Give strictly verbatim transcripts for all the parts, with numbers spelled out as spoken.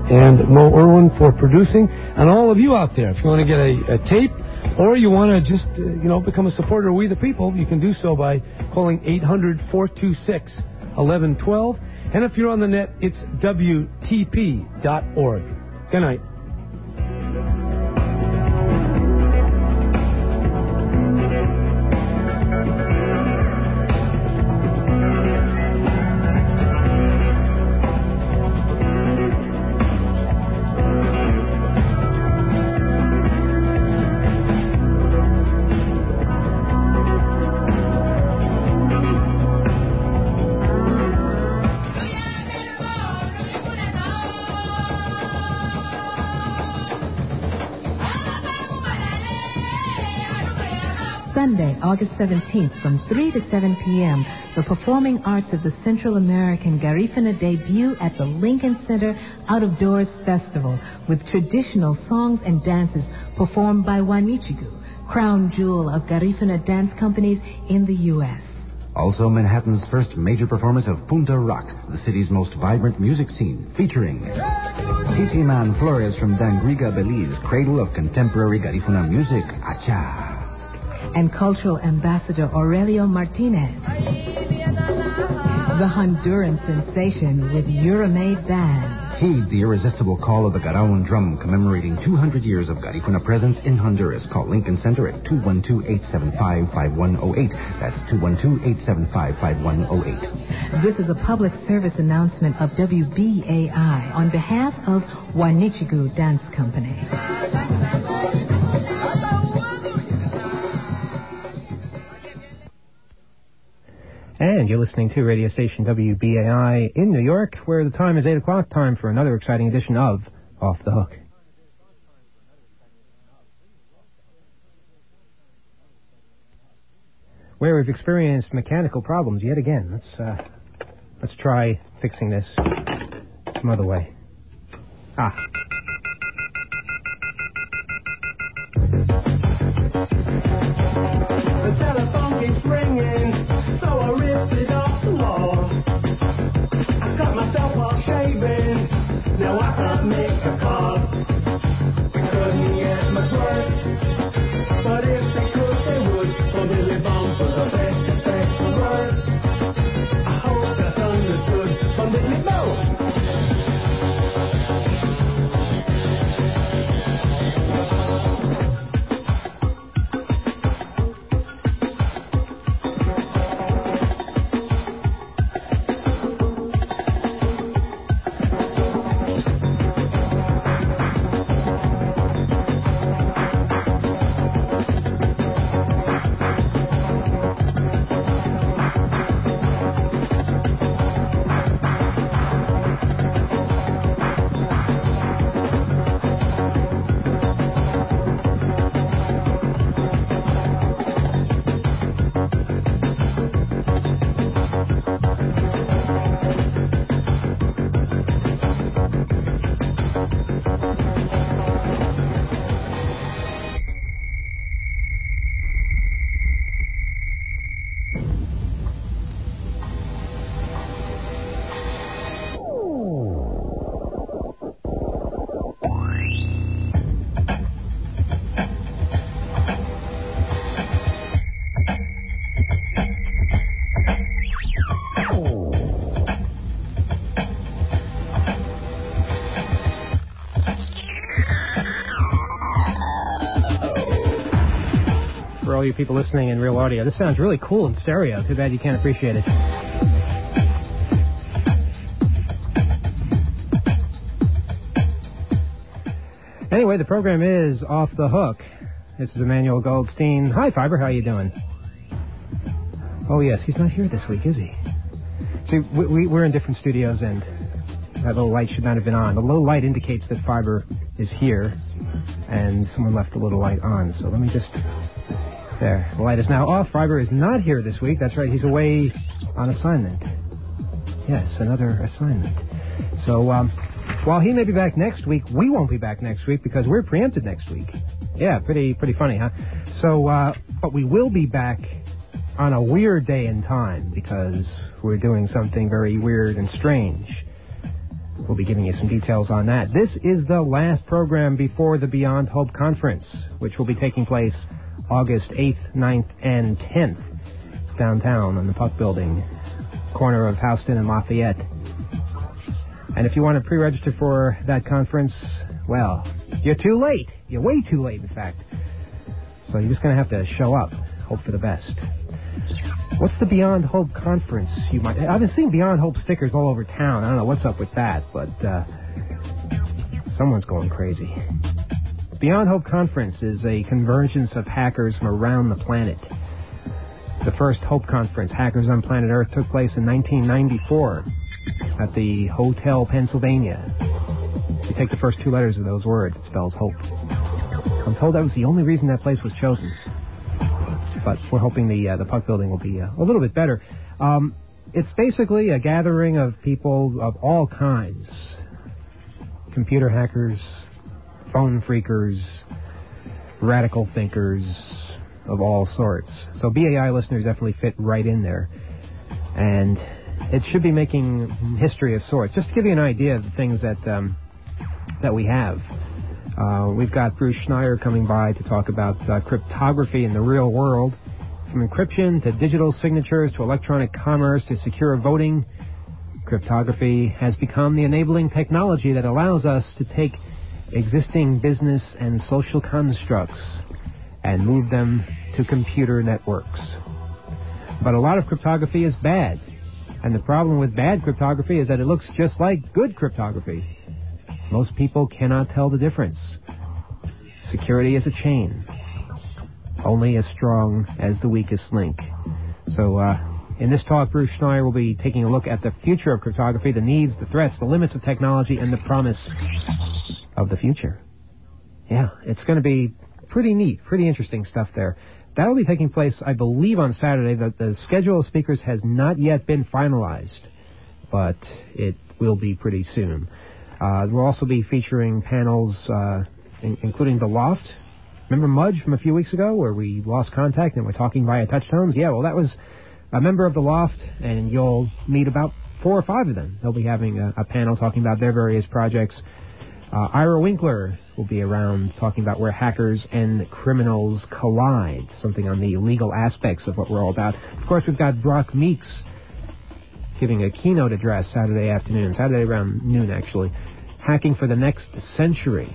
and Mo Irwin for producing, and all of you out there. If you want to get a, a tape, or you want to just, uh, you know, become a supporter of We the People, you can do so by calling eight hundred, four two six, one one one two. And if you're on the net, it's W T P dot org. Good night. Sunday, August seventeenth, from three to seven p.m., the Performing Arts of the Central American Garifuna debut at the Lincoln Center Out of Doors Festival with traditional songs and dances performed by Wanichigu, crown jewel of Garifuna dance companies in the U S Also, Manhattan's first major performance of Punta Rock, the city's most vibrant music scene, featuring Titiman Flores from Dangriga, Belize, cradle of contemporary Garifuna music, Acha. And cultural ambassador Aurelio Martinez. The Honduran sensation with Euromade Band. Heed the irresistible call of the Garawan drum, commemorating two hundred years of Garifuna presence in Honduras. Call Lincoln Center at two one two, eight seven five, five one zero eight. That's two one two, eight seven five, five one zero eight. This is a public service announcement of W B A I on behalf of Wanichigu Dance Company. And you're listening to radio station W B A I in New York, where the time is eight o'clock, time for another exciting edition of Off the Hook. Where we've experienced mechanical problems yet again. Let's, uh, let's try fixing this some other way. Ah. The telephone keeps ringing. So I ripped it off the wall. I cut myself while shaving. Now I can't make a call. They couldn't get much work, but if they could, they would. So Billy Bones was the best, best word. I hope that's understood from Billy Bones. All you people listening in real audio, this sounds really cool in stereo. Too bad you can't appreciate it. Anyway, the program is Off the Hook. This is Emmanuel Goldstein. Hi, Fiber. How you doing? Oh, yes. He's not here this week, is he? See, we, we, we're in different studios, and that little light should not have been on. The low light indicates that Fiber is here, and someone left the little light on. So let me just... There. The light is now off. Fiber is not here this week. That's right. He's away on assignment. Yes, another assignment. So, um, while he may be back next week, we won't be back next week because we're preempted next week. Yeah, pretty pretty funny, huh? So, uh, but we will be back on a weird day and time because we're doing something very weird and strange. We'll be giving you some details on that. This is the last program before the Beyond Hope Conference, which will be taking place August eighth, ninth, and tenth downtown on the Puck Building, corner of Houston and Lafayette. And if you want to pre-register for that conference, well, you're too late. You're way too late, in fact. So you're just going to have to show up, hope for the best. What's the Beyond Hope Conference? You might. I've been seeing Beyond Hope stickers all over town. I don't know what's up with that, but uh, someone's going crazy. Beyond Hope Conference is a convergence of hackers from around the planet. The first Hope Conference, Hackers on Planet Earth, took place in nineteen ninety-four at the Hotel Pennsylvania. If you take the first two letters of those words, it spells hope. I'm told that was the only reason that place was chosen. But we're hoping the uh, the Puck Building will be uh, a little bit better. Um, it's basically a gathering of people of all kinds. Computer hackers, phone freakers, radical thinkers of all sorts. So B A I listeners definitely fit right in there. And it should be making history of sorts. Just to give you an idea of the things that um, that we have. Uh, we've got Bruce Schneier coming by to talk about uh, cryptography in the real world. From encryption to digital signatures to electronic commerce to secure voting, cryptography has become the enabling technology that allows us to take existing business and social constructs and move them to computer networks. But a lot of cryptography is bad. And the problem with bad cryptography is that it looks just like good cryptography. Most people cannot tell the difference. Security is a chain, only as strong as the weakest link. So, uh, in this talk, Bruce Schneier will be taking a look at the future of cryptography, the needs, the threats, the limits of technology, and the promise of the future. Yeah, it's going to be pretty neat, pretty interesting stuff there. That will be taking place, I believe, on Saturday. The, the schedule of speakers has not yet been finalized, but it will be pretty soon. Uh, we'll also be featuring panels, uh, in, including The Loft. Remember Mudge from a few weeks ago where we lost contact and we're talking via touchtones? Yeah, well, that was a member of The Loft, and you'll meet about four or five of them. They'll be having a, a panel talking about their various projects. Uh, Ira Winkler will be around talking about where hackers and criminals collide, something on the legal aspects of what we're all about. Of course, we've got Brock Meeks giving a keynote address Saturday afternoon, Saturday around noon, actually. Hacking for the next century.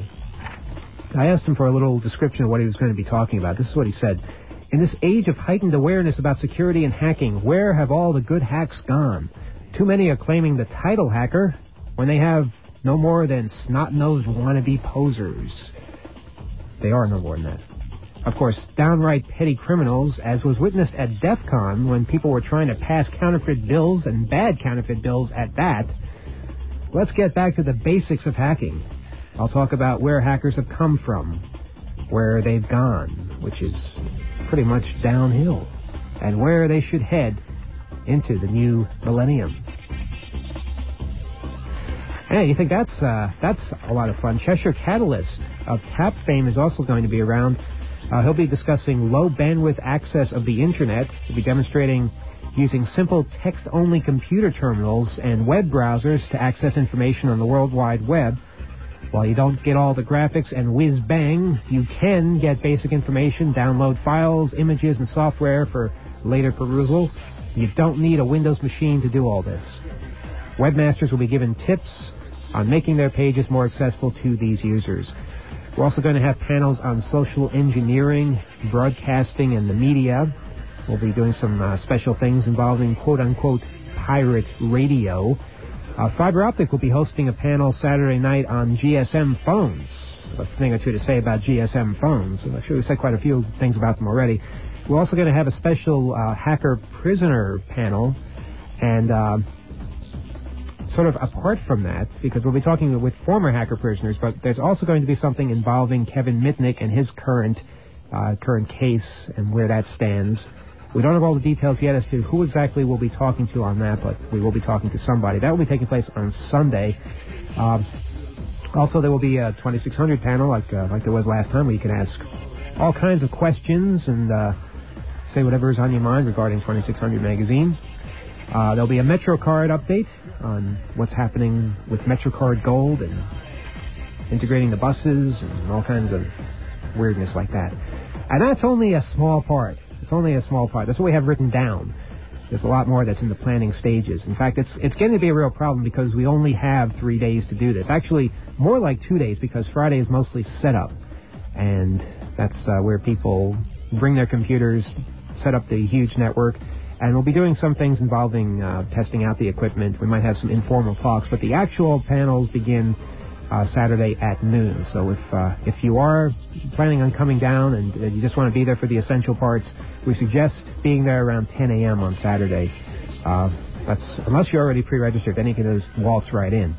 I asked him for a little description of what he was going to be talking about. This is what he said. In this age of heightened awareness about security and hacking, where have all the good hacks gone? Too many are claiming the title hacker when they have no more than snot-nosed wannabe posers. They are no more than that. Of course, downright petty criminals, as was witnessed at DEF CON when people were trying to pass counterfeit bills, and bad counterfeit bills at that. Let's get back to the basics of hacking. I'll talk about where hackers have come from, where they've gone, which is pretty much downhill, and where they should head into the new millennium. Hey, you think that's uh, that's a lot of fun? Cheshire Catalyst of Tap fame is also going to be around. Uh, he'll be discussing low bandwidth access of the Internet. He'll be demonstrating using simple text-only computer terminals and web browsers to access information on the World Wide Web. While you don't get all the graphics and whiz-bang, you can get basic information, download files, images, and software for later perusal. You don't need a Windows machine to do all this. Webmasters will be given tips on making their pages more accessible to these users. We're also going to have panels on social engineering, broadcasting, and the media. We'll be doing some uh, special things involving quote-unquote pirate radio. Uh, Fiber Optic will be hosting a panel Saturday night on G S M phones. A thing or two to say about G S M phones. I'm sure we've said quite a few things about them already. We're also going to have a special uh, hacker prisoner panel. And uh, sort of apart from that, because we'll be talking with former hacker prisoners, but there's also going to be something involving Kevin Mitnick and his current uh, current case and where that stands. We don't have all the details yet as to who exactly we'll be talking to on that, but we will be talking to somebody. That will be taking place on Sunday. Um, also, there will be a twenty-six hundred panel, like uh, like there was last time, where you can ask all kinds of questions and uh, say whatever is on your mind regarding twenty-six hundred magazine. Uh, there'll be a MetroCard update on what's happening with MetroCard Gold and integrating the buses and all kinds of weirdness like that. And that's only a small part. It's only a small part. That's what we have written down. There's a lot more that's in the planning stages. In fact, it's it's going to be a real problem because we only have three days to do this. Actually, more like two days because Friday is mostly setup. And that's uh, where people bring their computers, set up the huge network. And we'll be doing some things involving uh, testing out the equipment. We might have some informal talks, but the actual panels begin uh, Saturday at noon. So if uh, if you are planning on coming down and uh, you just want to be there for the essential parts, we suggest being there around ten a.m. on Saturday. Uh, that's unless you're already pre-registered, then you can just waltz right in.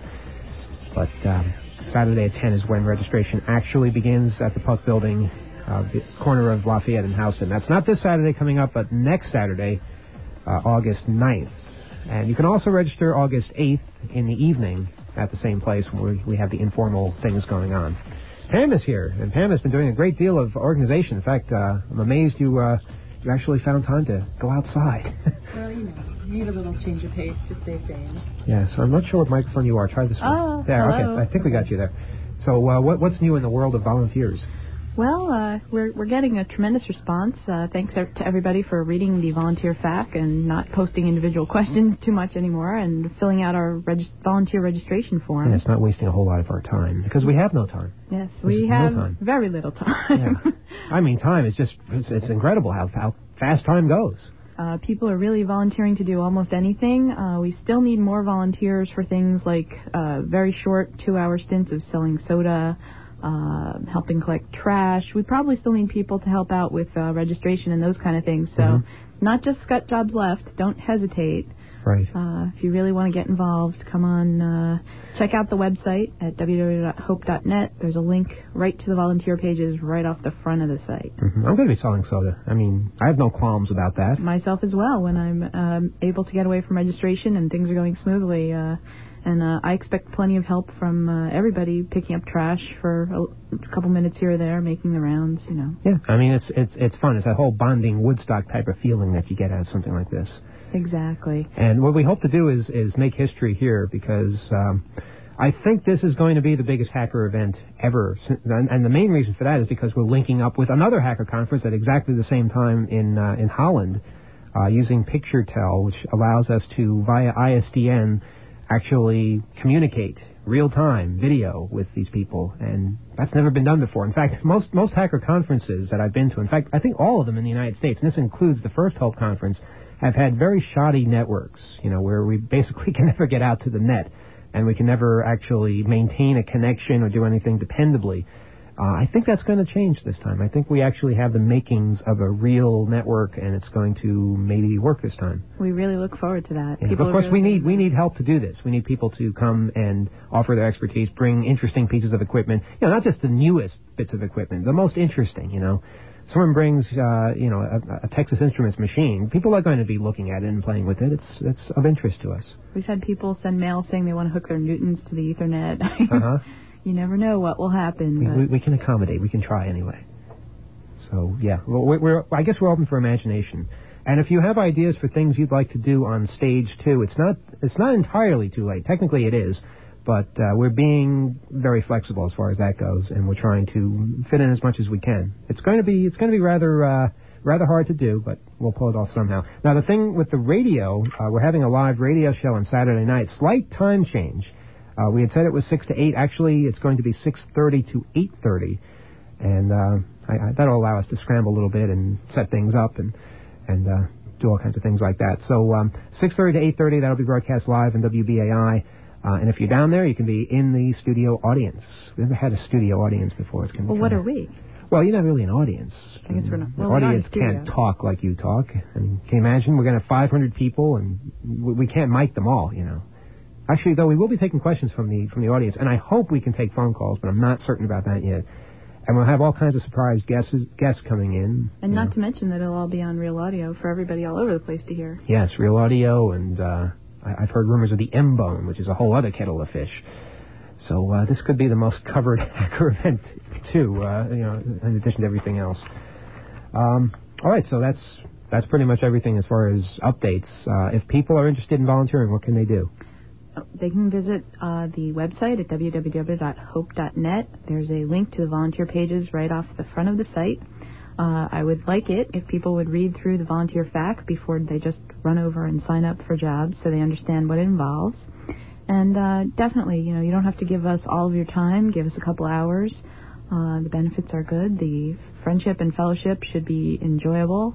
But um, Saturday at ten is when registration actually begins at the Puck Building, uh, the corner of Lafayette and Houston. That's not this Saturday coming up, but next Saturday, Uh, August ninth. And you can also register August eighth in the evening at the same place where we have the informal things going on. Pam is here, and Pam has been doing a great deal of organization. In fact, uh, I'm amazed you uh, you actually found time to go outside. Well, you know, you need a little change of pace to stay sane. Yeah, so I'm not sure what microphone you are. Try this one. Oh, there, hello. okay. I think we got you there. So uh, what, what's new in the world of volunteers? Well, uh, we're we're getting a tremendous response. Uh, thanks to everybody for reading the volunteer F A Q and not posting individual questions too much anymore, and filling out our reg- volunteer registration form. Yeah, it's not wasting a whole lot of our time because we have no time. Yes, There's we no have time. very little time. Yeah. I mean, time is just it's, it's incredible how how fast time goes. Uh, people are really volunteering to do almost anything. Uh, we still need more volunteers for things like uh, very short two-hour stints of selling soda. Uh, helping collect trash. We probably still need people to help out with uh, registration and those kind of things. So Mm-hmm. not just got jobs left. Don't hesitate. Right. Uh, if you really want to get involved, come on, uh, check out the website at w w w dot hope dot net. There's a link right to the volunteer pages right off the front of the site. Mm-hmm. I'm going to be selling soda. I mean, I have no qualms about that. Myself as well, when I'm um, able to get away from registration and things are going smoothly. Uh, And uh, I expect plenty of help from uh, everybody picking up trash for a, a couple minutes here or there, making the rounds, you know. Yeah, I mean, it's it's it's fun. It's that whole bonding Woodstock type of feeling that you get out of something like this. Exactly. And what we hope to do is, is make history here because um, I think this is going to be the biggest hacker event ever. And, and the main reason for that is because we're linking up with another hacker conference at exactly the same time in, uh, in Holland uh, using PictureTel, which allows us to, via I S D N, actually communicate real-time video with these people, and that's never been done before. In fact, most most hacker conferences that I've been to, in fact, I think all of them in the United States, and this includes the First Hope Conference, have had very shoddy networks, you know, where we basically can never get out to the net, and we can never actually maintain a connection or do anything dependably. Uh, I think that's going to change this time. I think we actually have the makings of a real network, and it's going to maybe work this time. We really look forward to that. Yeah, of course, really we need we need help to do this. We need people to come and offer their expertise, bring interesting pieces of equipment. You know, not just the newest bits of equipment, the most interesting. You know, someone brings uh, you know a, a Texas Instruments machine. People are going to be looking at it and playing with it. It's it's of interest to us. We've had people send mail saying they want to hook their Newtons to the Ethernet. Uh-huh. You never know what will happen. We, we, we can accommodate. We can try anyway. So, yeah, we're, we're, I guess we're open for imagination. And if you have ideas for things you'd like to do on stage, too, it's not it's not entirely too late. Technically, it is. But uh, we're being very flexible as far as that goes, and we're trying to fit in as much as we can. It's going to be it's going to be rather uh, rather hard to do, but we'll pull it off somehow. Now, the thing with the radio, uh, we're having a live radio show on Saturday night. Slight time change. Uh, we had said it was six to eight. Actually, it's going to be six thirty to eight thirty. And uh, I, I, that'll allow us to scramble a little bit and set things up and, and uh, do all kinds of things like that. So um, six thirty to eight thirty, that'll be broadcast live in W B A I. Uh, and if you're down there, you can be in the studio audience. We've never had a studio audience before. It's gonna be Well, what fun. are we? Well, you're not really an audience. I guess we're not. The Well, we're not audience in studio. can't talk like you talk. I mean, can you imagine? We're going to have five hundred people, and we, we can't mic them all, you know. Actually, though, we will be taking questions from the from the audience, and I hope we can take phone calls, but I'm not certain about that yet. And we'll have all kinds of surprise guests guests coming in. And not know. to mention that it'll all be on Real Audio for everybody all over the place to hear. Yes, Real Audio, and uh, I, I've heard rumors of the M-Bone, which is a whole other kettle of fish. So uh, this could be the most covered hacker event, too, uh, you know, in addition to everything else. Um, all right, so that's that's pretty much everything as far as updates. Uh, if people are interested in volunteering, what can they do? They can visit uh, the website at w w w dot hope dot net. There's a link to the volunteer pages right off the front of the site. Uh, I would like it if people would read through the volunteer fact before they just run over and sign up for jobs so they understand what it involves. And uh, definitely, you know, you don't have to give us all of your time. Give us a couple hours. Uh, the benefits are good. The friendship and fellowship should be enjoyable.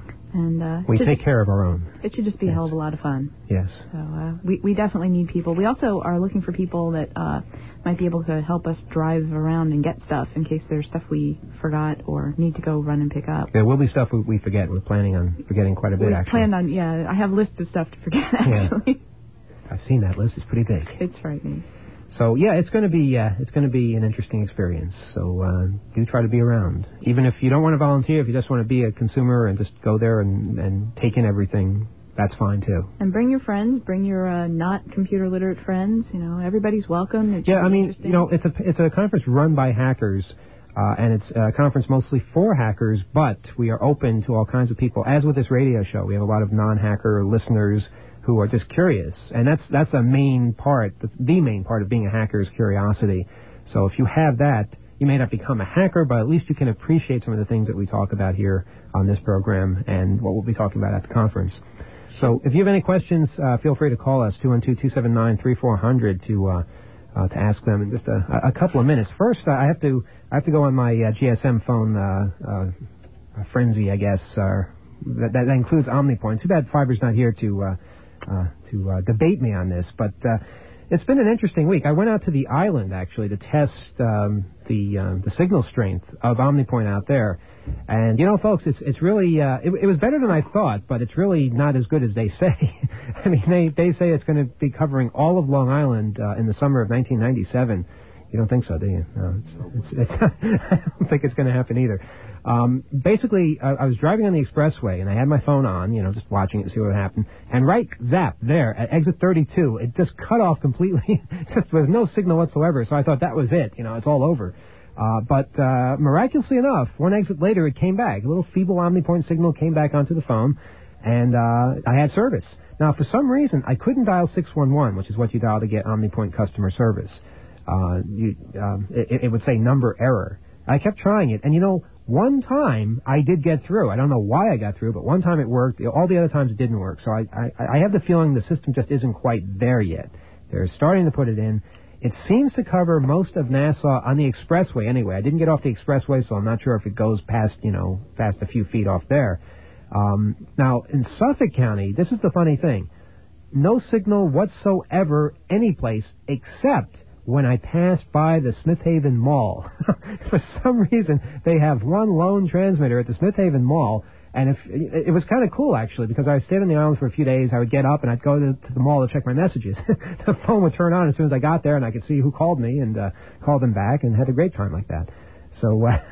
And uh, we take care of our own. It should just be yes. a hell of a lot of fun. Yes. So uh, we we definitely need people. We also are looking for people that uh, might be able to help us drive around and get stuff in case there's stuff we forgot or need to go run and pick up. There will be stuff we, we forget. We're planning on forgetting quite a bit. We actually. planned on yeah. I have a list of stuff to forget actually. Yeah. I've seen that list. It's pretty big. It's frightening. So yeah, it's going to be uh, it's going to be an interesting experience. So uh, do try to be around, even if you don't want to volunteer. If you just want to be a consumer and just go there and, and take in everything, that's fine too. And bring your friends, bring your uh, not computer literate friends. You know, everybody's welcome. It yeah, I mean, you know, it's a it's a conference run by hackers, uh, and it's a conference mostly for hackers. But we are open to all kinds of people. As with this radio show, we have a lot of non-hacker listeners who are just curious, and that's that's a main part, the main part of being a hacker is curiosity. So if you have that, you may not become a hacker, but at least you can appreciate some of the things that we talk about here on this program and what we'll be talking about at the conference. So if you have any questions, uh, feel free to call us, two one two, two seven nine, three four zero zero to uh, uh, to ask them in just a, a couple of minutes. First, uh, I have to I have to go on my uh, G S M phone uh, uh, frenzy, I guess. Uh, that, that includes OmniPoint. Too bad Fiber's not here to... Uh, Uh, to uh, debate me on this, but uh, it's been an interesting week. I went out to the island, actually, to test um, the uh, the signal strength of OmniPoint out there. And, you know, folks, it's it's really, uh, it, it was better than I thought, but it's really not as good as they say. I mean, they, they say it's going to be covering all of Long Island uh, in the summer of nineteen ninety-seven. You don't think so, do you? No, it's, it's, it's I don't think it's going to happen either. Um, basically, I, I was driving on the expressway, and I had my phone on, you know, just watching it to see what happened. And right zap, there, at exit thirty-two, it just cut off completely. Just there was no signal whatsoever, so I thought that was it. You know, it's all over. Uh, but uh, miraculously enough, one exit later, it came back. A little feeble OmniPoint signal came back onto the phone, and uh, I had service. Now, for some reason, I couldn't dial six one one, which is what you dial to get OmniPoint customer service. Uh, you, um, it, it would say number error. I kept trying it, and you know, one time I did get through. I don't know why I got through, but one time it worked. All the other times it didn't work. So I, I, I have the feeling the system just isn't quite there yet. They're starting to put it in. It seems to cover most of Nassau on the expressway anyway. I didn't get off the expressway, so I'm not sure if it goes past, you know, past a few feet off there. Um, now, in Suffolk County, this is the funny thing. No signal whatsoever any place except when I passed by the Smith Haven Mall. For some reason, they have one lone transmitter at the Smith Haven Mall, and if, it was kind of cool, actually, because I stayed on the island for a few days. I would get up, and I'd go to, to the mall to check my messages. The phone would turn on as soon as I got there, and I could see who called me and uh, called them back, and had a great time like that. So uh,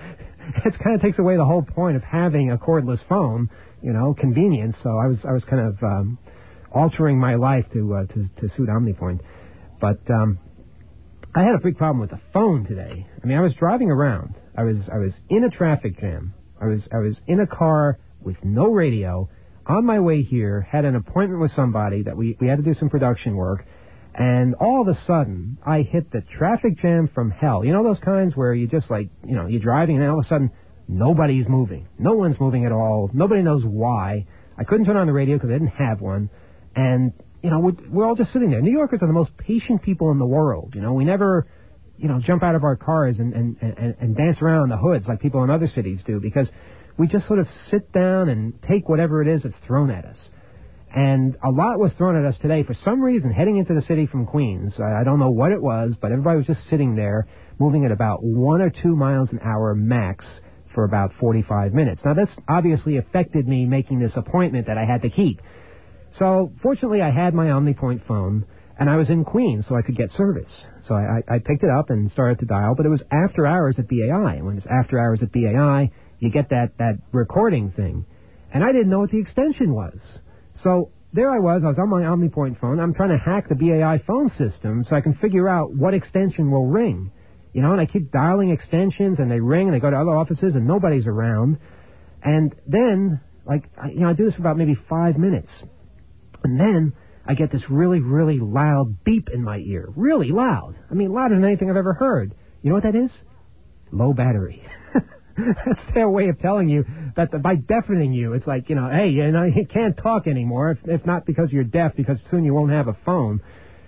it kind of takes away the whole point of having a cordless phone, you know, convenience. So I was I was kind of um, altering my life to, uh, to to suit OmniPoint. But um, I had a big problem with the phone today. I mean, I was driving around. I was I was in a traffic jam. I was I was in a car with no radio, on my way here, had an appointment with somebody that we, we had to do some production work, and all of a sudden, I hit the traffic jam from hell. You know those kinds where you just like, you know, you're driving and then all of a sudden, nobody's moving. No one's moving at all. Nobody knows why. I couldn't turn on the radio because I didn't have one, and, you know, we're, we're all just sitting there. New Yorkers are the most patient people in the world. You know, we never... you know, jump out of our cars and, and, and, and dance around the hoods like people in other cities do, because we just sort of sit down and take whatever it is that's thrown at us. And a lot was thrown at us today. For some reason, heading into the city from Queens, I, I don't know what it was, but everybody was just sitting there, moving at about one or two miles an hour max for about forty-five minutes. Now, this obviously affected me making this appointment that I had to keep. So, fortunately, I had my OmniPoint phone, and I was in Queens, so I could get service. So I, I picked it up and started to dial, but it was after hours at B A I. And when it's after hours at B A I, you get that, that recording thing. And I didn't know what the extension was. So there I was. I was on my OmniPoint phone. I'm trying to hack the B A I phone system so I can figure out what extension will ring. You know, and I keep dialing extensions, and they ring, and they go to other offices, and nobody's around. And then, like, I, you know, I do this for about maybe five minutes. And then I get this really, really loud beep in my ear. Really loud. I mean, louder than anything I've ever heard. You know what that is? Low battery. That's their way of telling you that the, by deafening you, it's like, you know, hey, you know, you can't talk anymore, if, if not because you're deaf, because soon you won't have a phone.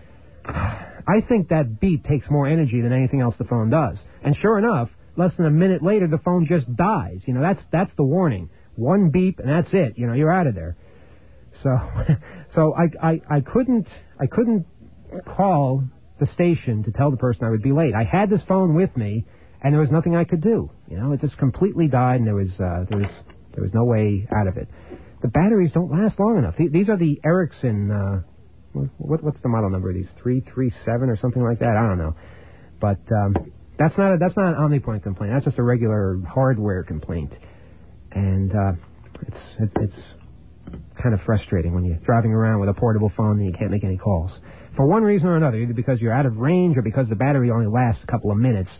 I think that beep takes more energy than anything else the phone does. And sure enough, less than a minute later, the phone just dies. You know, that's that's the warning. One beep, and that's it. You know, you're out of there. So, so I, I, I couldn't I couldn't call the station to tell the person I would be late. I had this phone with me, and there was nothing I could do. You know, it just completely died, and there was uh, there was there was no way out of it. The batteries don't last long enough. These are the Ericsson. Uh, what what's the model number of these? Three three seven or something like that. I don't know, but um, that's not a, that's not an OmniPoint complaint. That's just a regular hardware complaint, and uh, it's it, it's kind of frustrating when you're driving around with a portable phone and you can't make any calls for one reason or another, either because you're out of range or because the battery only lasts a couple of minutes.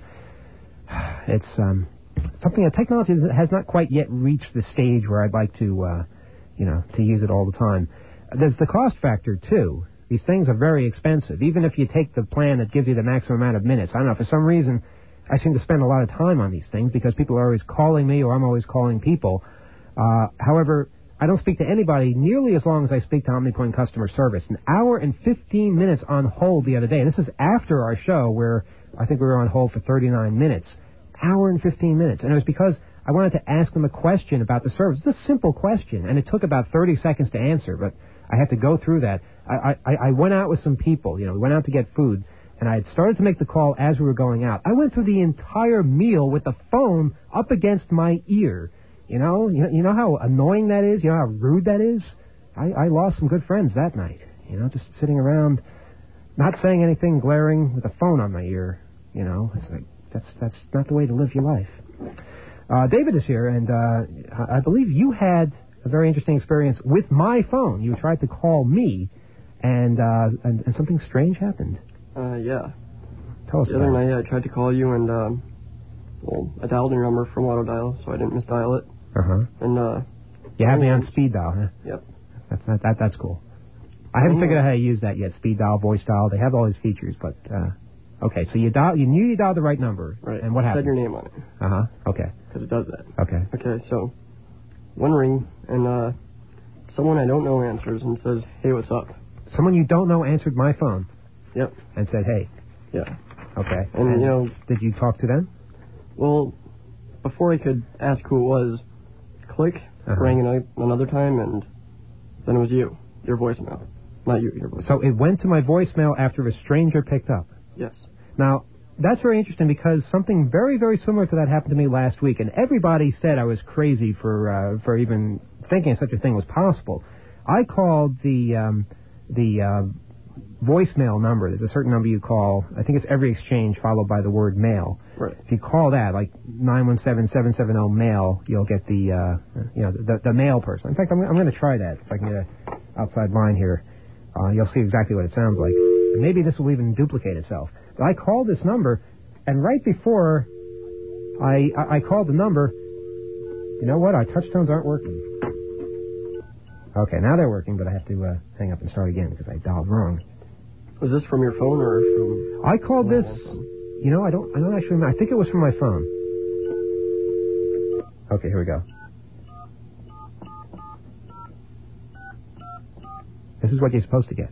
It's um, something that technology has not quite yet reached the stage where I'd like to, uh, you know, to use it all the time. There's the cost factor, too. These things are very expensive. Even if you take the plan that gives you the maximum amount of minutes. I don't know, for some reason, I seem to spend a lot of time on these things because people are always calling me or I'm always calling people. Uh, however, I don't speak to anybody nearly as long as I speak to OmniPoint customer service. An hour and fifteen minutes on hold the other day. And this is after our show where I think we were on hold for thirty-nine minutes. Hour and fifteen minutes. And it was because I wanted to ask them a question about the service. It's a simple question, and it took about thirty seconds to answer, but I had to go through that. I, I, I went out with some people. You know, we went out to get food, and I had started to make the call as we were going out. I went through the entire meal with the phone up against my ear. You know, you know, you know how annoying that is? You know how rude that is? I, I lost some good friends that night. You know, just sitting around, not saying anything, glaring with a phone on my ear. You know, it's like, that's that's not the way to live your life. Uh, David is here, and uh, I believe you had a very interesting experience with my phone. You tried to call me, and uh, and, and something strange happened. Uh, yeah. Tell us the about other it. night I tried to call you, and um, well, I dialed your number from auto dial, so I didn't misdial it. Uh huh. And uh, you have me on speed dial, huh? Yep. That's that, that that's cool. I haven't figured out how to use that yet. Speed dial, voice dial, they have all these features, but. Uh, Okay, so you dial, you knew you dialed the right number, right? And what happened? Said your name on it. Uh huh. Okay. Because it does that. Okay. Okay, so one ring, and uh, someone I don't know answers and says, "Hey, what's up?" Someone you don't know answered my phone. Yep. And said, "Hey." Yeah. Okay. And, and you know, did you talk to them? Well, before I could ask who it was, click uh-huh. rang another, another time, and then it was you, your voicemail, not you, your voicemail. So it went to my voicemail after a stranger picked up. Yes. Now, that's very interesting because something very, very similar to that happened to me last week, and everybody said I was crazy for uh, for even thinking such a thing was possible. I called the um, the uh, voicemail number. There's a certain number you call. I think it's every exchange followed by the word mail. Right. If you call that, like nine one seven, seven seven zero mail, you'll get the uh, you know the the mail person. In fact, I'm I'm going to try that if I can get an outside line here. Uh, you'll see exactly what it sounds like. And maybe this will even duplicate itself. But I called this number, and right before I, I I called the number, you know what? Our touchtones aren't working. Okay, now they're working, but I have to uh, hang up and start again because I dialed wrong. Was this from your phone or from? I called this. You know, I don't. I don't actually remember. I think it was from my phone. Okay, here we go. This is what you're supposed to get.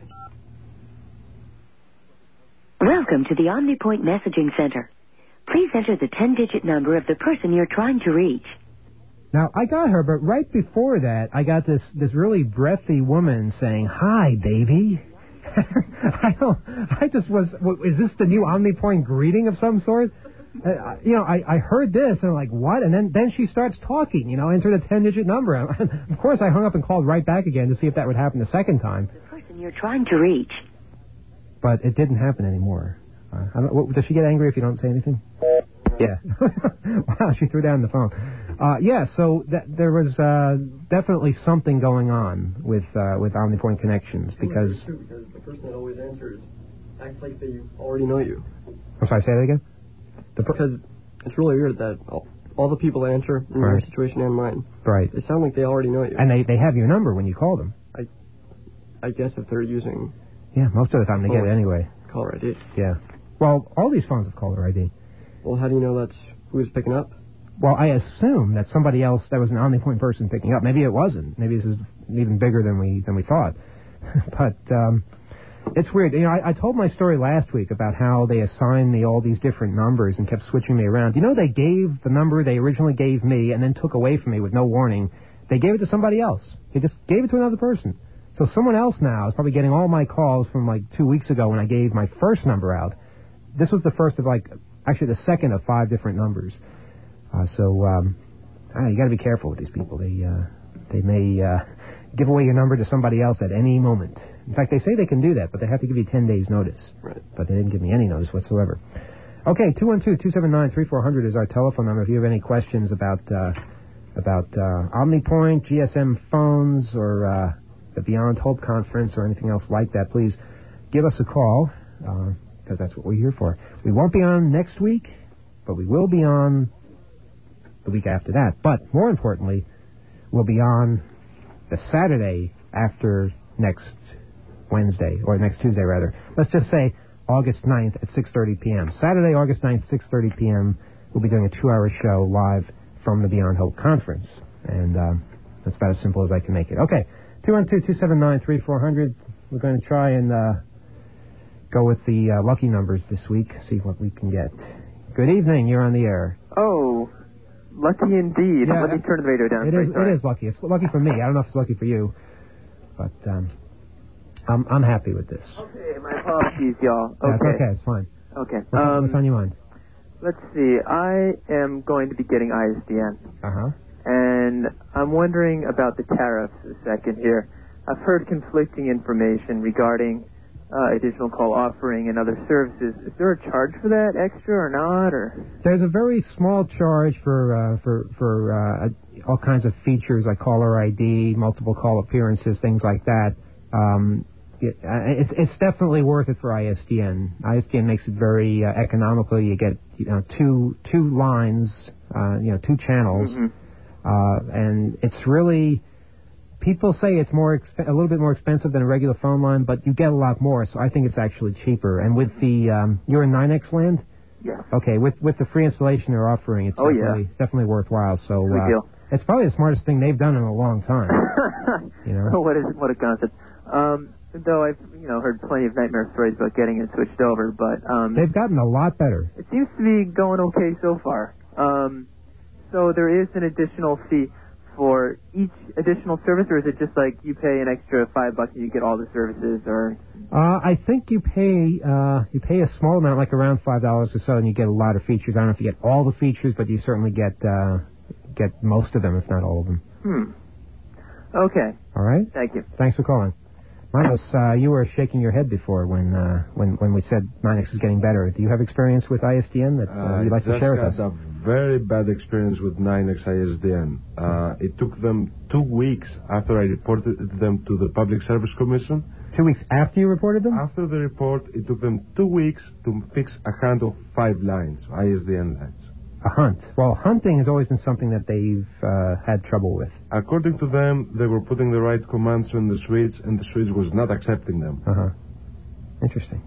Welcome to the OmniPoint Messaging Center. Please enter the ten-digit number of the person you're trying to reach. Now, I got her, but right before that, I got this, this really breathy woman saying, "Hi, baby." I don't, I just was, is this the new OmniPoint greeting of some sort? Uh, you know, I, I heard this, and I'm like, what? And then, then she starts talking, you know, enter the ten-digit number. Of course, I hung up and called right back again to see if that would happen the second time. The person you're trying to reach. But it didn't happen anymore. Uh, I don't, what, does she get angry if you don't say anything? Yeah. Wow, she threw down the phone. Uh, yeah, so that, there was uh, definitely something going on with uh, with OmniPoint Connections because... Because the person that always answers acts like they already know you. I'm sorry, say that again? The per- because it's really weird that all the people that answer in Right. your situation and mine, Right. they sound like they already know you. And they, they have your number when you call them. I, I guess if they're using Yeah, most of the time they get it anyway. caller I D. Yeah. Well, all these phones have caller I D. Well, how do you know that's who's picking up? Well, I assume that somebody else, that was an OmniPoint person picking up. Maybe it wasn't. Maybe this is even bigger than we than we thought. But um, it's weird. You know, I, I told my story last week about how they assigned me all these different numbers and kept switching me around. You know, they gave the number they originally gave me and then took away from me with no warning. They gave it to somebody else. They just gave it to another person. So someone else now is probably getting all my calls from like two weeks ago when I gave my first number out. This was the first of like, actually the second of five different numbers. Uh, so um, ah, you got to be careful with these people. They uh, they may uh, give away your number to somebody else at any moment. In fact, they say they can do that, but they have to give you ten days notice. Right. But they didn't give me any notice whatsoever. Okay, two one two, two seven nine, three four zero zero is our telephone number. If you have any questions about uh, about uh, OmniPoint, G S M phones, or uh, the Beyond Hope conference, or anything else like that, please give us a call, because uh, that's what we're here for. We won't be on next week, but we will be on the week after that. But more importantly, we'll be on the Saturday after next Wednesday, or next Tuesday rather. Let's just say August ninth at six thirty p.m. Saturday, August ninth, six thirty p.m. We'll be doing a two-hour show live from the Beyond Hope conference. And um, that's about as simple as I can make it. Okay, two one two, two seven nine, three four zero zero. We're going to try and uh, go with the uh, lucky numbers this week, see what we can get. Good evening, you're on the air. Oh, lucky indeed. Yeah, Let me turn the radio down. It is, it is lucky. It's lucky for me. I don't know if it's lucky for you, but um, I'm I'm happy with this. Okay, my apologies, y'all. Okay. That's okay. It's fine. Okay. What's, on, Um, what's on your mind? let's see. I am going to be getting I S D N, Uh huh. and I'm wondering about the tariffs a second here. I've heard conflicting information regarding uh, additional call offering and other services. Is there a charge for that, extra or not, or? There's a very small charge for uh, for for uh, all kinds of features like caller I D, multiple call appearances, things like that. Um, it, uh, it's it's definitely worth it for I S D N. I S D N makes it very uh, economical. You get you know two two lines, uh, you know two channels, Mm-hmm. uh, and it's really. People say it's more exp- a little bit more expensive than a regular phone line, but you get a lot more. So I think it's actually cheaper. And with the um, you're in nine X land. Yes. Okay, with with the free installation they're offering, it's Oh, definitely, yeah. it's definitely worthwhile. So Good uh, deal. it's probably the smartest thing they've done in a long time. You know? what is what a concept. Um, though I've you know heard plenty of nightmare stories about getting it switched over, but um, They've gotten a lot better. it seems to be going okay so far. Um, so there is an additional fee for each additional service, or is it just like you pay an extra five bucks and you get all the services, or? Uh, I think you pay uh, you pay a small amount, like around five dollars or so, and you get a lot of features. I don't know if you get all the features, but you certainly get uh, get most of them, if not all of them. Hmm. Okay. All right. Thank you. Thanks for calling. Minos, uh, you were shaking your head before when uh, when when we said nine X is getting better. Do you have experience with I S D N that uh, you'd like to share with us? I just had a very bad experience with nine X I S D N. Uh, it took them two weeks after I reported them to the Public Service Commission. Two weeks after you reported them? After the report, it took them two weeks to fix a hunt of five lines, I S D N lines. A hunt. Well, hunting has always been something that they've uh, had trouble with. According to them, they were putting the right commands on the switch, and the switch was not accepting them. Uh-huh. Interesting.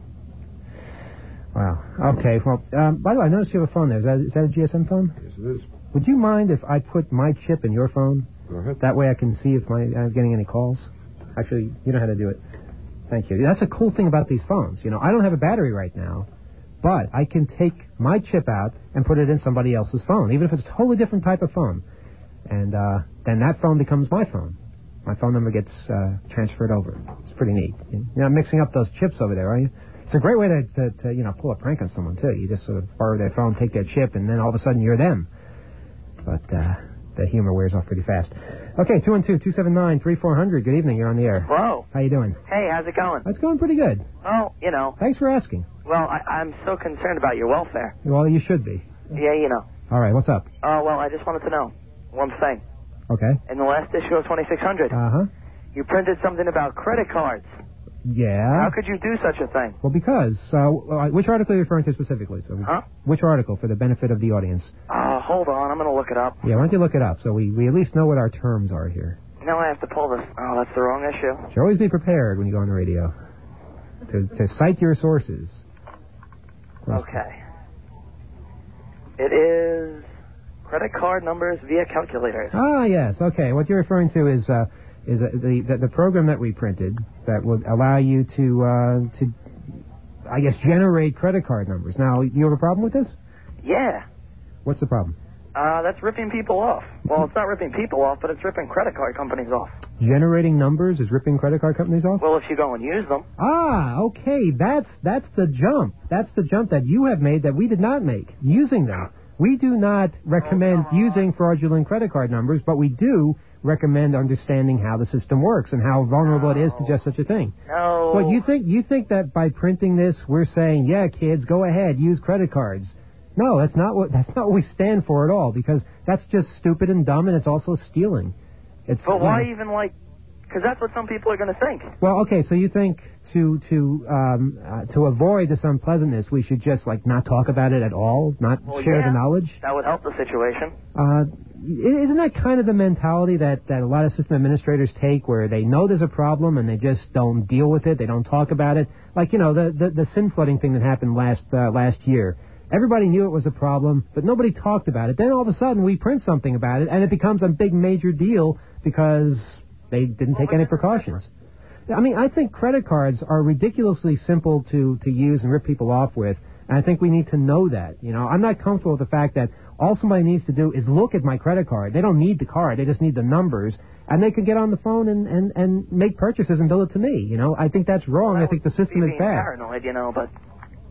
Wow. Okay, well, um, by the way, I noticed you have a phone there. Is that, is that a G S M phone? Yes, it is. Would you mind if I put my chip in your phone? Go ahead. That way I can see if my, I'm getting any calls. Actually, you know how to do it. Thank you. That's a cool thing about these phones. You know, I don't have a battery right now, but I can take my chip out and put it in somebody else's phone, even if it's a totally different type of phone. And uh, then that phone becomes my phone. My phone number gets uh, transferred over. It's pretty neat. You're not mixing up those chips over there, are you? It's a great way to, to, to, you know, pull a prank on someone, too. You just sort of borrow their phone, take their chip, and then all of a sudden you're them. But uh, the humor wears off pretty fast. Okay, two one two, two seven nine, three four zero zero. Good evening. You're on the air. Hello. How you doing? Hey, how's it going? It's going pretty good. Oh, you know. Thanks for asking. Well, I, I'm so concerned about your welfare. Well, you should be. Yeah, you know. All right, what's up? Oh, well, I just wanted to know one thing. Okay. In the last issue of twenty-six hundred, Uh-huh. you printed something about credit cards. Yeah. How could you do such a thing? Well, because, uh, which article are you referring to specifically? So, Huh? Which article, for the benefit of the audience? Uh, hold on, I'm going to look it up. Yeah, why don't you look it up so we, we at least know what our terms are here. Now I have to pull this. Oh, that's the wrong issue. You should always be prepared when you go on the radio to, to cite your sources. Okay. It is credit card numbers via calculators. Ah, yes. Okay. What you're referring to is uh, is uh, the, the the program that we printed that would allow you to uh, to I guess generate credit card numbers. Now, you have a problem with this? Yeah. What's the problem? Uh, that's ripping people off. Well, it's not ripping people off, but it's ripping credit card companies off. Generating numbers is ripping credit card companies off? Well, if you go and use them. Ah, okay. That's that's the jump. That's the jump that you have made that we did not make. Using them. We do not recommend oh, using fraudulent credit card numbers, but we do recommend understanding how the system works and how vulnerable no. it is to just such a thing. No. Well, you think you think that by printing this, we're saying, yeah, kids, go ahead, use credit cards. No, that's not what that's not what we stand for at all, because that's just stupid and dumb, and it's also stealing. It's, but why you know, even, like, because that's what some people are going to think. Well, okay, so you think to to um, uh, to avoid this unpleasantness, we should just, like, not talk about it at all, not well, share yeah, the knowledge? That would help the situation. Uh, isn't that kind of the mentality that, that a lot of system administrators take, where they know there's a problem and they just don't deal with it, they don't talk about it? Like, you know, the, the, the SIM flooding thing that happened last uh, last year. Everybody knew it was a problem, but nobody talked about it. Then all of a sudden we print something about it, and it becomes a big major deal because they didn't take any precautions. I mean, I think credit cards are ridiculously simple to, to use and rip people off with, and I think we need to know that. You know, I'm not comfortable with the fact that all somebody needs to do is look at my credit card. They don't need the card, they just need the numbers, and they can get on the phone and, and, and make purchases and bill it to me. You know, I think that's wrong. Well, that I think the system is being bad. Paranoid, you know, but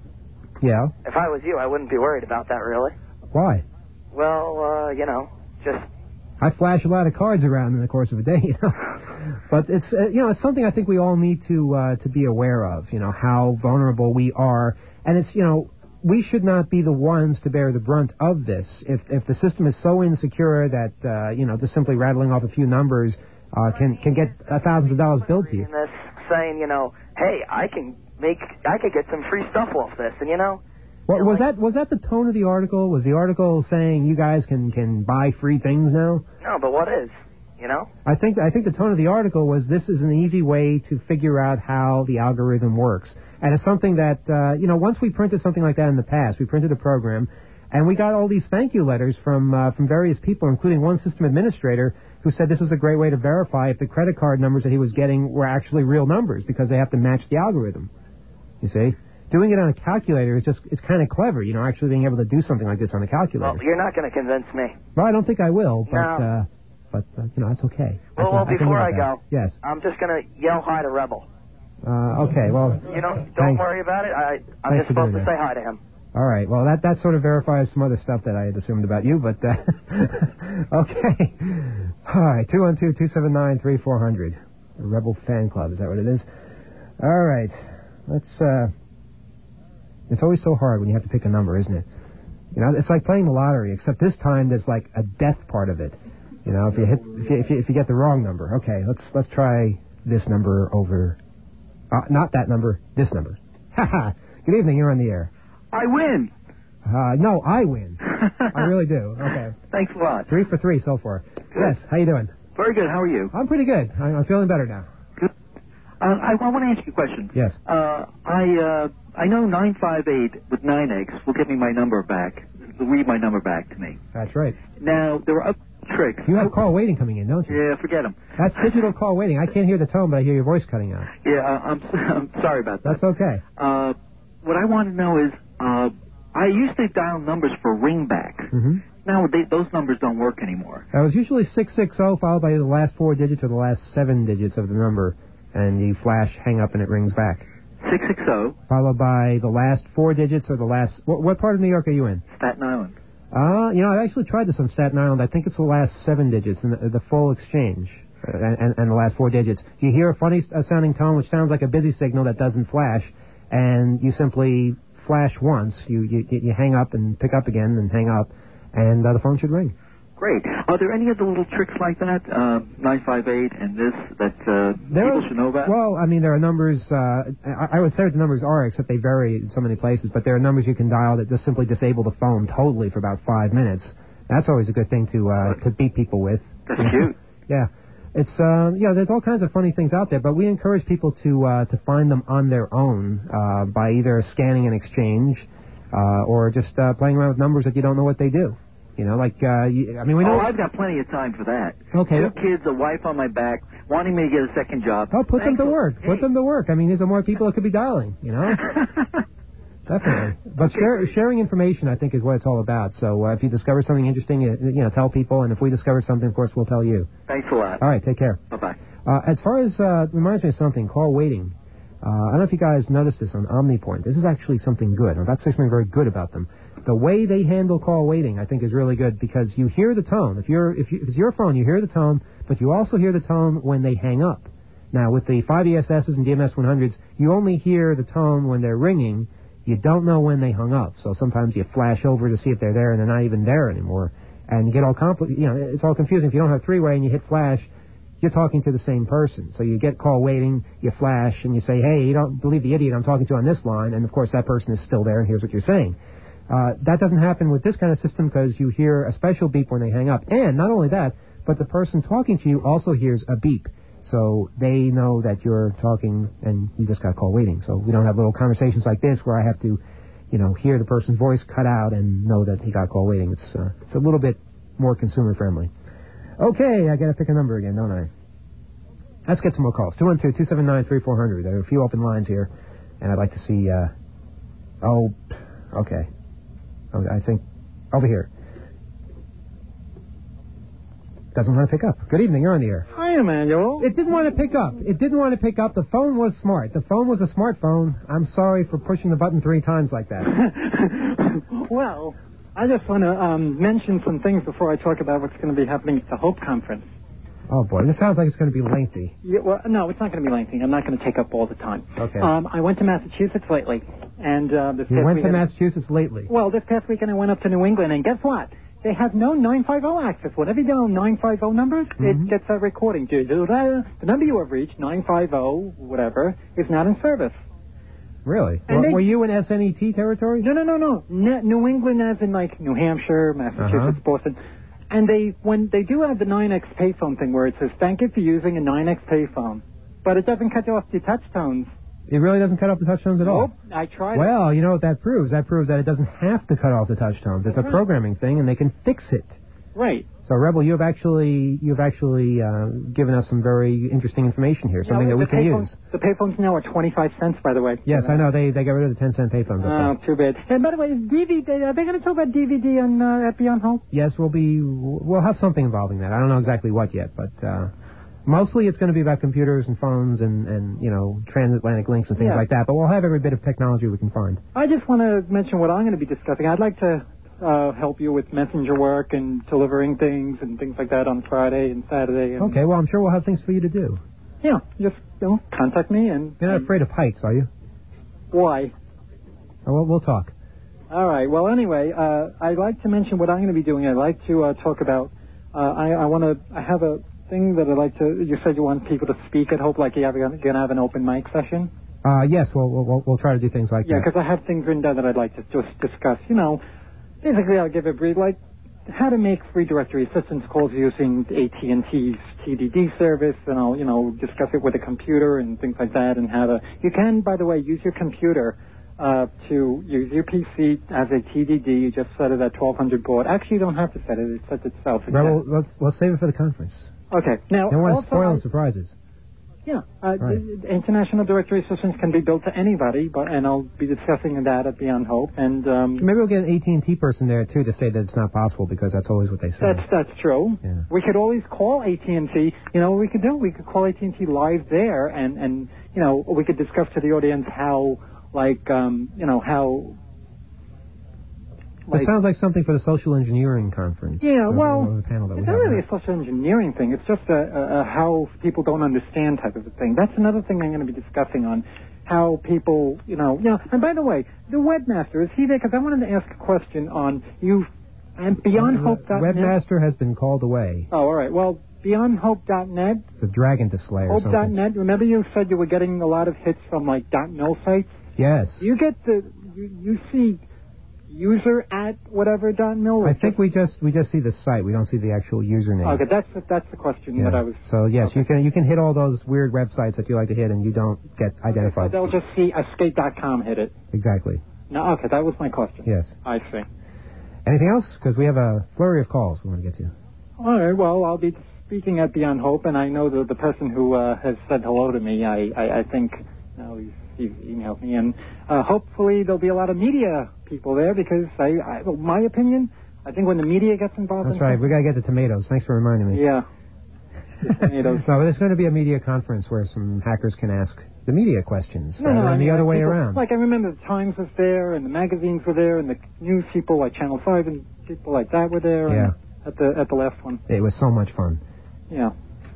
yeah. If I was you, I wouldn't be worried about that, really. Why? Well, uh, you know, just... I flash a lot of cards around in the course of a day, you know. But it's, uh, you know, it's something I think we all need to uh, to be aware of, you know, how vulnerable we are. And it's, you know, we should not be the ones to bear the brunt of this. If if the system is so insecure that, uh, you know, just simply rattling off a few numbers uh, can, can get uh, thousands of dollars billed to you. This saying, you know, hey, I can make, I could get some free stuff off this, and you know. What, was that was that the tone of the article? Was the article saying you guys can, can buy free things now? No, but what is, you know? I think I think the tone of the article was this is an easy way to figure out how the algorithm works. And it's something that, uh, you know, once we printed something like that in the past, we printed a program, and we got all these thank you letters from uh, from various people, including one system administrator who said this was a great way to verify if the credit card numbers that he was getting were actually real numbers, because they have to match the algorithm. You see? Doing it on a calculator is just, it's kind of clever, you know, actually being able to do something like this on a calculator. Well, you're not going to convince me. Well, I don't think I will, but, No. uh, but uh, you know, that's okay. Well, I well can, before I, I, can go, yes. I'm just going to yell hi to Rebel. Uh, okay, well. You know, don't thanks. worry about it. I, I'm Thanks just for supposed to doing say that. hi to him. All right, well, that, that sort of verifies some other stuff that I had assumed about you, but, uh, okay. All right, two one two, two seven nine, three four zero zero. The Rebel Fan Club, is that what it is? All right, let's, uh, it's always so hard when you have to pick a number, isn't it? You know, it's like playing the lottery, except this time there's like a death part of it. You know, if you hit, if you, if you, if you get the wrong number. Okay, let's let's try this number over. Uh, not that number, this number. Haha. Good evening, you're on the air. I win. Uh, no, I win. I really do. Okay. Thanks a lot. Three for three so far. Yes. How you doing? Very good. How are you? I'm pretty good. I'm, I'm feeling better now. Good. Uh, I, I want to ask you a question. Yes. Uh, I uh, I know nine five eight with nine X will give me my number back. Will read my number back to me. That's right. Now there are other tricks. You have call waiting coming in, don't you? Yeah, forget them. That's digital call waiting. I can't hear the tone, but I hear your voice cutting out. Yeah, uh, I'm I'm sorry about that. That's okay. Uh, what I want to know is, uh, I used to dial numbers for ringback. Mm-hmm. Now they, those numbers don't work anymore. That was usually six six zero followed by the last four digits or the last seven digits of the number, and you flash, hang up, and it rings back. six six zero. Followed by the last four digits or the last... What, what part of New York are you in? Staten Island. Uh, you know, I actually tried this on Staten Island. I think it's the last seven digits and the, the full exchange uh, and, and the last four digits. You hear a funny uh, sounding tone which sounds like a busy signal that doesn't flash, and you simply flash once. You, you, you hang up and pick up again and hang up, and uh, the phone should ring. Great. Are there any other little tricks like that, uh, nine five eight and this, that uh, people should know about? Well, I mean, there are numbers, uh, I, I would say what the numbers are, except they vary in so many places, but there are numbers you can dial that just simply disable the phone totally for about five minutes. That's always a good thing to uh, to beat people with. That's cute. Yeah. It's, uh, you know, there's all kinds of funny things out there, but we encourage people to uh, to find them on their own uh, by either scanning an exchange uh, or just uh, playing around with numbers that you don't know what they do. You know, like, uh, you, I mean, we know... Oh, I've got plenty of time for that. Okay. Two kids, a wife on my back, wanting me to get a second job. Oh, put them to Thanks. work. Hey. Put them to work. I mean, there's more people that could be dialing, you know? Definitely. But Okay, share, sharing information, I think, is what it's all about. So uh, if you discover something interesting, you, you know, tell people. And if we discover something, of course, we'll tell you. Thanks a lot. All right, take care. Bye-bye. Uh, as far as, uh, reminds me of something, call waiting. Uh, I don't know if you guys noticed this on OmniPoint. This is actually something good. I'm about to say something very good about them. The way they handle call waiting, I think, is really good because you hear the tone. If you're if, you, if it's your phone, you hear the tone, but you also hear the tone when they hang up. Now, with the five E S S's and D M S one hundreds, you only hear the tone when they're ringing. You don't know when they hung up. So sometimes you flash over to see if they're there, and they're not even there anymore. And you get all compli- you know, it's all confusing. If you don't have three-way and you hit flash, you're talking to the same person. So you get call waiting, you flash, and you say, hey, you don't believe the idiot I'm talking to on this line, and of course that person is still there, and here's what you're saying. Uh, that doesn't happen with this kind of system because you hear a special beep when they hang up. And not only that, but the person talking to you also hears a beep. So they know that you're talking and you just got call waiting. So we don't have little conversations like this where I have to, you know, hear the person's voice cut out and know that he got call waiting. It's, uh, it's a little bit more consumer friendly. Okay, I got to pick a number again, don't I? Let's get some more calls. two one two, two seven nine, three four zero zero. There are a few open lines here, and I'd like to see, uh, oh, okay. I think over here. Doesn't want to pick up. Good evening, you're on the air. Hi, Emmanuel. It didn't want to pick up. It didn't want to pick up. The phone was smart. The phone was a smartphone. I'm sorry for pushing the button three times like that. Well, I just want to um, mention some things before I talk about what's going to be happening at the Hope Conference. Oh, boy. This sounds like it's going to be lengthy. Yeah, well, no, it's not going to be lengthy. I'm not going to take up all the time. Okay. Um, I went to Massachusetts lately, and uh, this You past went weekend, to Massachusetts lately? Well, this past weekend I went up to New England, and guess what? They have no nine five zero access. Whenever you dial nine five zero numbers, Mm-hmm. it gets a recording. The number you have reached, nine five zero, whatever, is not in service. Really? And Well, they- were you in S N E T territory? No, no, no, no. Ne- New England, as in like New Hampshire, Massachusetts, Uh-huh. Boston. And they, when they do have the nine X payphone thing where it says, thank you for using a nine X payphone, but it doesn't cut off the touch tones. It really doesn't cut off the touch tones at all? Nope, I tried it. Well, you know what that proves? That proves that it doesn't have to cut off the touch tones. It's a Right. programming thing, and they can fix it. Right. So, Rebel, you've actually you've actually uh, given us some very interesting information here, something Yeah, that we the can payphones, use. The payphones now are twenty-five cents, by the way. Yes, I know. They they got rid of the ten cent payphones. Oh, up there. too bad. And by the way, D V D, are they going to talk about D V D on, uh, at Beyond Hope? Yes, we'll be we'll have something involving that. I don't know exactly what yet, but uh, mostly it's going to be about computers and phones and, and you know transatlantic links and things Yeah. like that. But we'll have every bit of technology we can find. I just want to mention what I'm going to be discussing. I'd like to uh, help you with messenger work and delivering things and things like that on Friday and Saturday. And, Okay, well I'm sure we'll have things for you to do. Yeah, just you know, contact me and. You're not afraid of heights, are you? Why? Oh, well, we'll talk. All right. Well, anyway, uh, I'd like to mention what I'm going to be doing. I'd like to uh, talk about. Uh, I, I want to. I have a thing that I'd like to. You said you want people to speak at Hope, like you're going to have an open mic session. Uh, yes, we'll, we'll we'll try to do things like Yeah, that. because I have things written down that I'd like to just discuss. You know, basically, I'll give a brief, like how to make free directory assistance calls using A T and T's T D D service, and I'll you know discuss it with a computer and things like that, and how to. You can, by the way, use your computer. Uh, to use your P C as a T D D, you just set it at twelve hundred baud. Actually, you don't have to set it; it sets itself. Rebel, let's let's save it for the conference. Okay. Now, Don't want to also, spoil I- the surprises. yeah, uh, Right. the international directory systems can be built to anybody, but and I'll be discussing that at Beyond Hope. And um, Maybe we'll get an A T and T person there too to say that it's not possible because that's always what they say. that's that's true. Yeah. We could always call A T and T. You know what we could do? We could call A T and T live there, and and you know we could discuss to the audience how. Like, um, you know, how... This sounds like something for the social engineering conference. Yeah, or- well, or the panel that we it's have not really now. a social engineering thing. It's just a, a, a how people don't understand type of a thing. That's another thing I'm going to be discussing on how people, you know... You know, and by the way, the webmaster, is he there? Because I wanted to ask a question on... you. And Beyond Hope dot net. Webmaster has been called away. Oh, all right. Well, Beyond Hope dot net. It's a dragon to slay or Hope dot something. net. Remember you said you were getting a lot of hits from, like, .mil sites? Yes. You get the, you, you see user at whatever .mil? I think we just we just see the site. We don't see the actual username. Okay, that's the, that's the question Yeah. that I was... So, yes, you can you can hit all those weird websites that you like to hit, and you don't get identified. They'll just see escape dot com hit it. Exactly. No, okay, that was my question. Yes. I see. Anything else? Because we have a flurry of calls we want to get to. All right, well, I'll be speaking at Beyond Hope, and I know the, the person who uh, has said hello to me, I, I, I think, you know, he's, he's emailed me, and uh, hopefully there'll be a lot of media people there, because, I, I, well, my opinion, I think when the media gets involved... That's right. We got to get the tomatoes. Thanks for reminding me. Yeah. The tomatoes. No, there's going to be a media conference where some hackers can ask the media questions, No, rather no, I than mean, the other like way people, around. Like, I remember the Times was there, and the magazines were there, and the news people like Channel five and people like that were there. Yeah. And at the at the last one. It was so much fun. Yeah.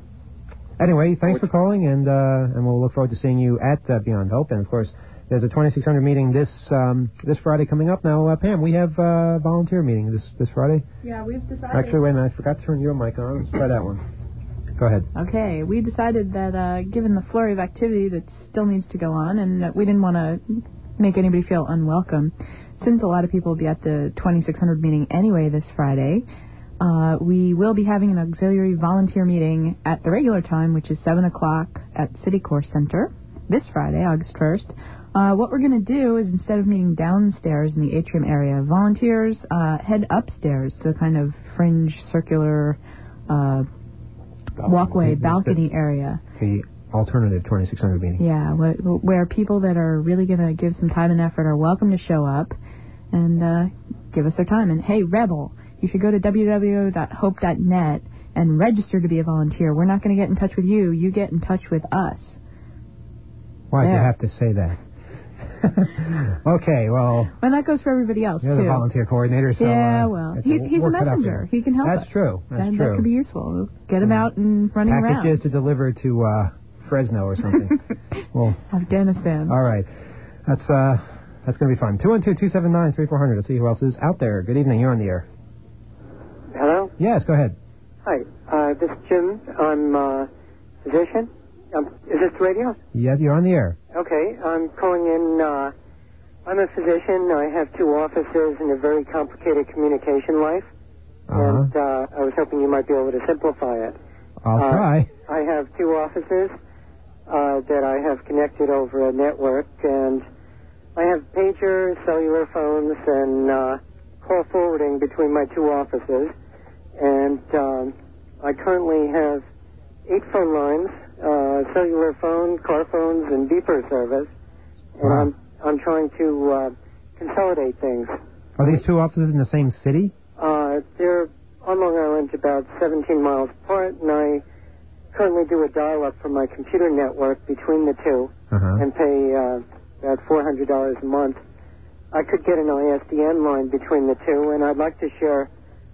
Anyway, thanks for calling, and uh, and we'll look forward to seeing you at uh, Beyond Hope. And of course, there's a twenty-six hundred meeting this um, this Friday coming up. Now, uh, Pam, we have a volunteer meeting this this Friday. Yeah, we've decided. Actually, wait a minute, I forgot to turn your mic on. Let's try that one. Go ahead. Okay, we decided that uh, given the flurry of activity that still needs to go on, and that we didn't want to make anybody feel unwelcome, since a lot of people will be at the twenty-six hundred meeting anyway this Friday, uh, we will be having an auxiliary volunteer meeting at the regular time, which is seven o'clock at City Corps Center this Friday, August first. Uh, what we're going to do is, instead of meeting downstairs in the atrium area, volunteers uh, head upstairs to the kind of fringe circular uh, walkway, balcony area. The alternative twenty-six hundred meeting. Yeah, where, where people that are really going to give some time and effort are welcome to show up and uh, give us their time. And, hey, Rebel, you should go to w w w dot hope dot net and register to be a volunteer. We're not going to get in touch with you. You get in touch with us. Why'd you There. have to say that? Okay, well... Well, that goes for everybody else, You're too. the volunteer coordinator, so... Yeah, uh, well, it's he, a- he's a work cut out for messenger. you. He can help That's us. true. That's that, true. That could be useful. Get him out and running around. Packages to deliver to uh, Fresno or something. Well, Afghanistan. all right. That's uh, that's going to be fun. two one two, two seven nine, three four zero zero. Let's see who else is out there. Good evening. You're on the air. Hello? Yes, go ahead. Hi, uh, this is Jim. I'm a physician. Um, is this the radio? Yes, you're on the air. Okay, I'm calling in. Uh, I'm a physician. I have two offices and a very complicated communication life. Uh-huh. And uh, I was hoping you might be able to simplify it. I'll Uh, try. I have two offices uh, that I have connected over a network, and I have pagers, cellular phones, and uh, call forwarding between my two offices. And um, I currently have eight phone lines, uh, cellular phone, car phones, and beeper service. And Wow. I'm I'm trying to uh, consolidate things. Are these two offices in the same city? Uh, they're on Long Island, about seventeen miles apart, and I currently do a dial-up from my computer network between the two Uh-huh. and pay uh, about four hundred dollars a month. I could get an I S D N line between the two, and I'd like to share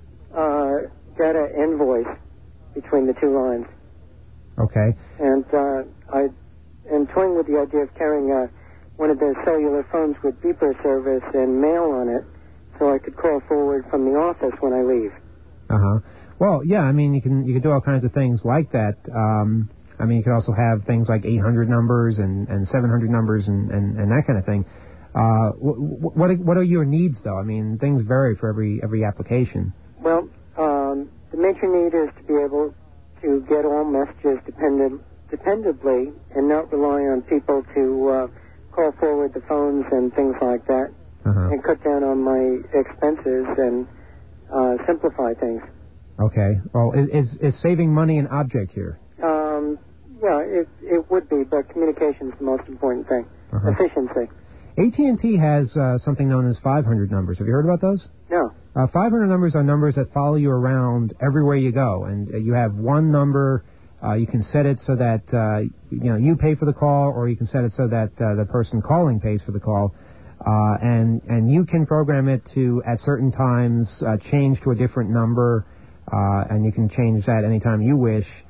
uh, data invoice between the two lines. Okay. And uh, I am toying with the idea of carrying uh, one of the cellular phones with beeper service and mail on it, so I could call forward from the office when I leave. Uh-huh. Well, yeah, I mean, you can you can do all kinds of things like that. Um, I mean, you could also have things like eight hundred numbers and, and seven hundred numbers and, and, and that kind of thing. Uh, what, what what are your needs, though? I mean, things vary for every every application. Well, um, the major need is to be able to get all messages dependent, dependably and not rely on people to uh, call forward the phones and things like that, Uh-huh. and cut down on my expenses and uh, simplify things. Okay. Well, is, is is saving money an object here? Um, yeah, it it would be, but communication is the most important thing. Uh-huh. Efficiency. A T and T has uh, something known as five hundred numbers. Have you heard about those? No. Uh, five hundred numbers are numbers that follow you around everywhere you go, and uh, you have one number. Uh, you can set it so that uh, you know you pay for the call, or you can set it so that uh, the person calling pays for the call. Uh, and and you can program it to at certain times uh, change to a different number, uh, and you can change that anytime you wish.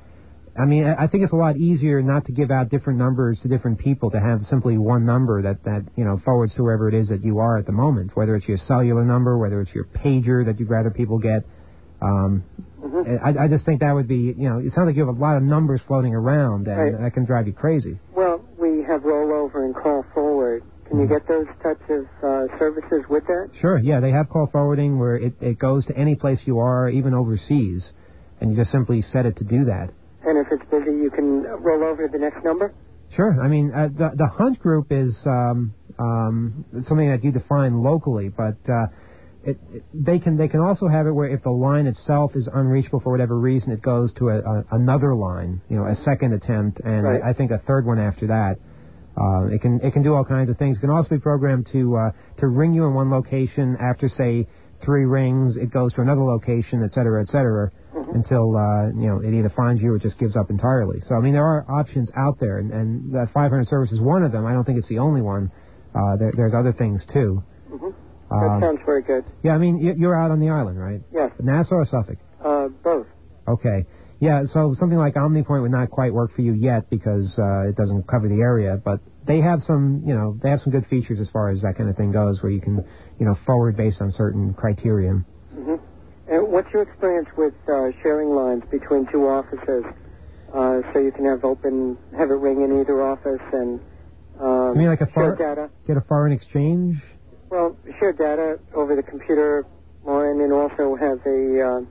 I mean, I I think it's a lot easier not to give out different numbers to different people, to have simply one number that, that you know, forwards to wherever it is that you are at the moment, whether it's your cellular number, whether it's your pager that you'd rather people get. Um, mm-hmm. I, I just think that would be, you know, it sounds like you have a lot of numbers floating around, and right. that can drive you crazy. Well, we have rollover and call forward. Can mm-hmm. you get those types of uh, services with that? Sure, yeah, they have call forwarding where it, it goes to any place you are, even overseas, and you just simply set it to do that. And if it's busy, you can roll over to the next number? Sure. I mean, uh, the the hunt group is um, um, something that you define locally, but uh, it, it, they can they can also have it where if the line itself is unreachable for whatever reason, it goes to a, a, another line, you know, a second attempt, and right. I, I think a third one after that. Uh, it can it can do all kinds of things. It can also be programmed to uh, to ring you in one location. After say three rings, it goes to another location, et cetera, et cetera. Mm-hmm. Until, uh, you know, it either finds you or just gives up entirely. So, I mean, there are options out there, and, and that five hundred service is one of them. I don't think it's the only one. Uh, there, there's other things, too. Mm-hmm. Um, that sounds very good. Yeah, I mean, you're out on the island, right? Yes. Nassau or Suffolk? Uh, both. Okay. Yeah, so something like OmniPoint would not quite work for you yet because uh, it doesn't cover the area, but they have some, you know, they have some good features as far as that kind of thing goes, where you can, you know, forward based on certain criteria. Mm-hmm. And what's your experience with uh, sharing lines between two offices, uh, so you can have open, have it ring in either office and um, you mean like a share far, data? Get a foreign exchange? Well, share data over the computer line, and also have a uh,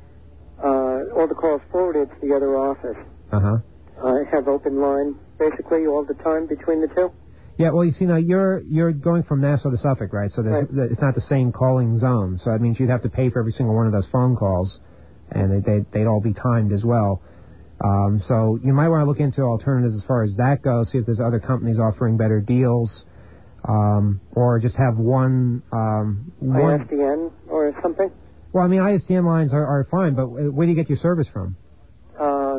uh, all the calls forwarded to the other office. Uh-huh. Uh, have open line basically all the time between the two. Yeah, well, you see, now you're you're going from Nassau to Suffolk, right? So there's, right. it's not the same calling zone. So that means you'd have to pay for every single one of those phone calls, and they, they'd, they'd all be timed as well. Um, so you might want to look into alternatives as far as that goes, see if there's other companies offering better deals, um, or just have one... Um, one I S D N or something? Well, I mean, I S D N lines are, are fine, but where do you get your service from? Uh,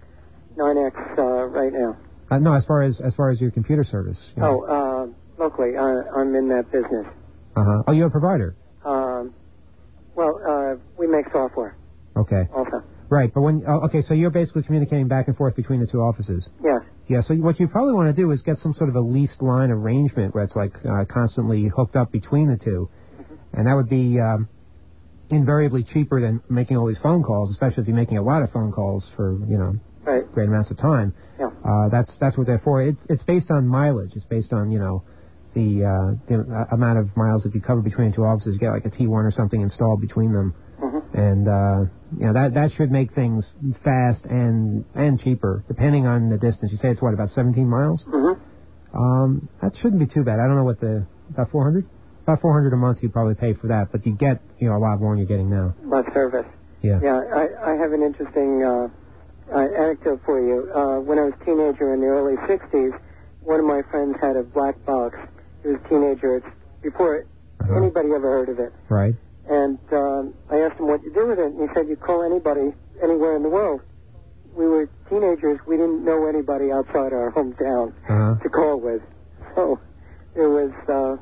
nine X uh, right now. Uh, no, as far as as far as your computer service. You know. Oh, uh, locally, I, I'm in that business. Uh-huh. Oh, you're a provider? Um, well, uh, we make software. Okay. Also. Right, but when, oh, okay, so you're basically communicating back and forth between the two offices? Yes. Yeah, so what you probably want to do is get some sort of a leased line arrangement where it's like uh, constantly hooked up between the two. Mm-hmm. And that would be um, invariably cheaper than making all these phone calls, especially if you're making a lot of phone calls for, you know, right. great amounts of time. Yeah. Uh, that's that's what they're for. It, it's based on mileage. It's based on, you know, the, uh, the uh, amount of miles that you cover between the two offices. You get like a T one or something installed between them. Mm-hmm. And, uh, you know, that that should make things fast and and cheaper, depending on the distance. You say it's, what, about seventeen miles? Mm-hmm. Um, that shouldn't be too bad. I don't know what the, about four hundred? About four hundred a month you'd probably pay for that, but you get, you know, a lot more than you're getting now. My service. Yeah. Yeah, I, I have an interesting uh, uh, anecdote for you. Uh, when I was a teenager in the early sixties, one of my friends had a black box. He was a teenager. It's before uh-huh. anybody ever heard of it. Right. And um, I asked him what you do with it, and he said, you call anybody anywhere in the world. We were teenagers. We didn't know anybody outside our hometown uh-huh. to call with. So it was uh,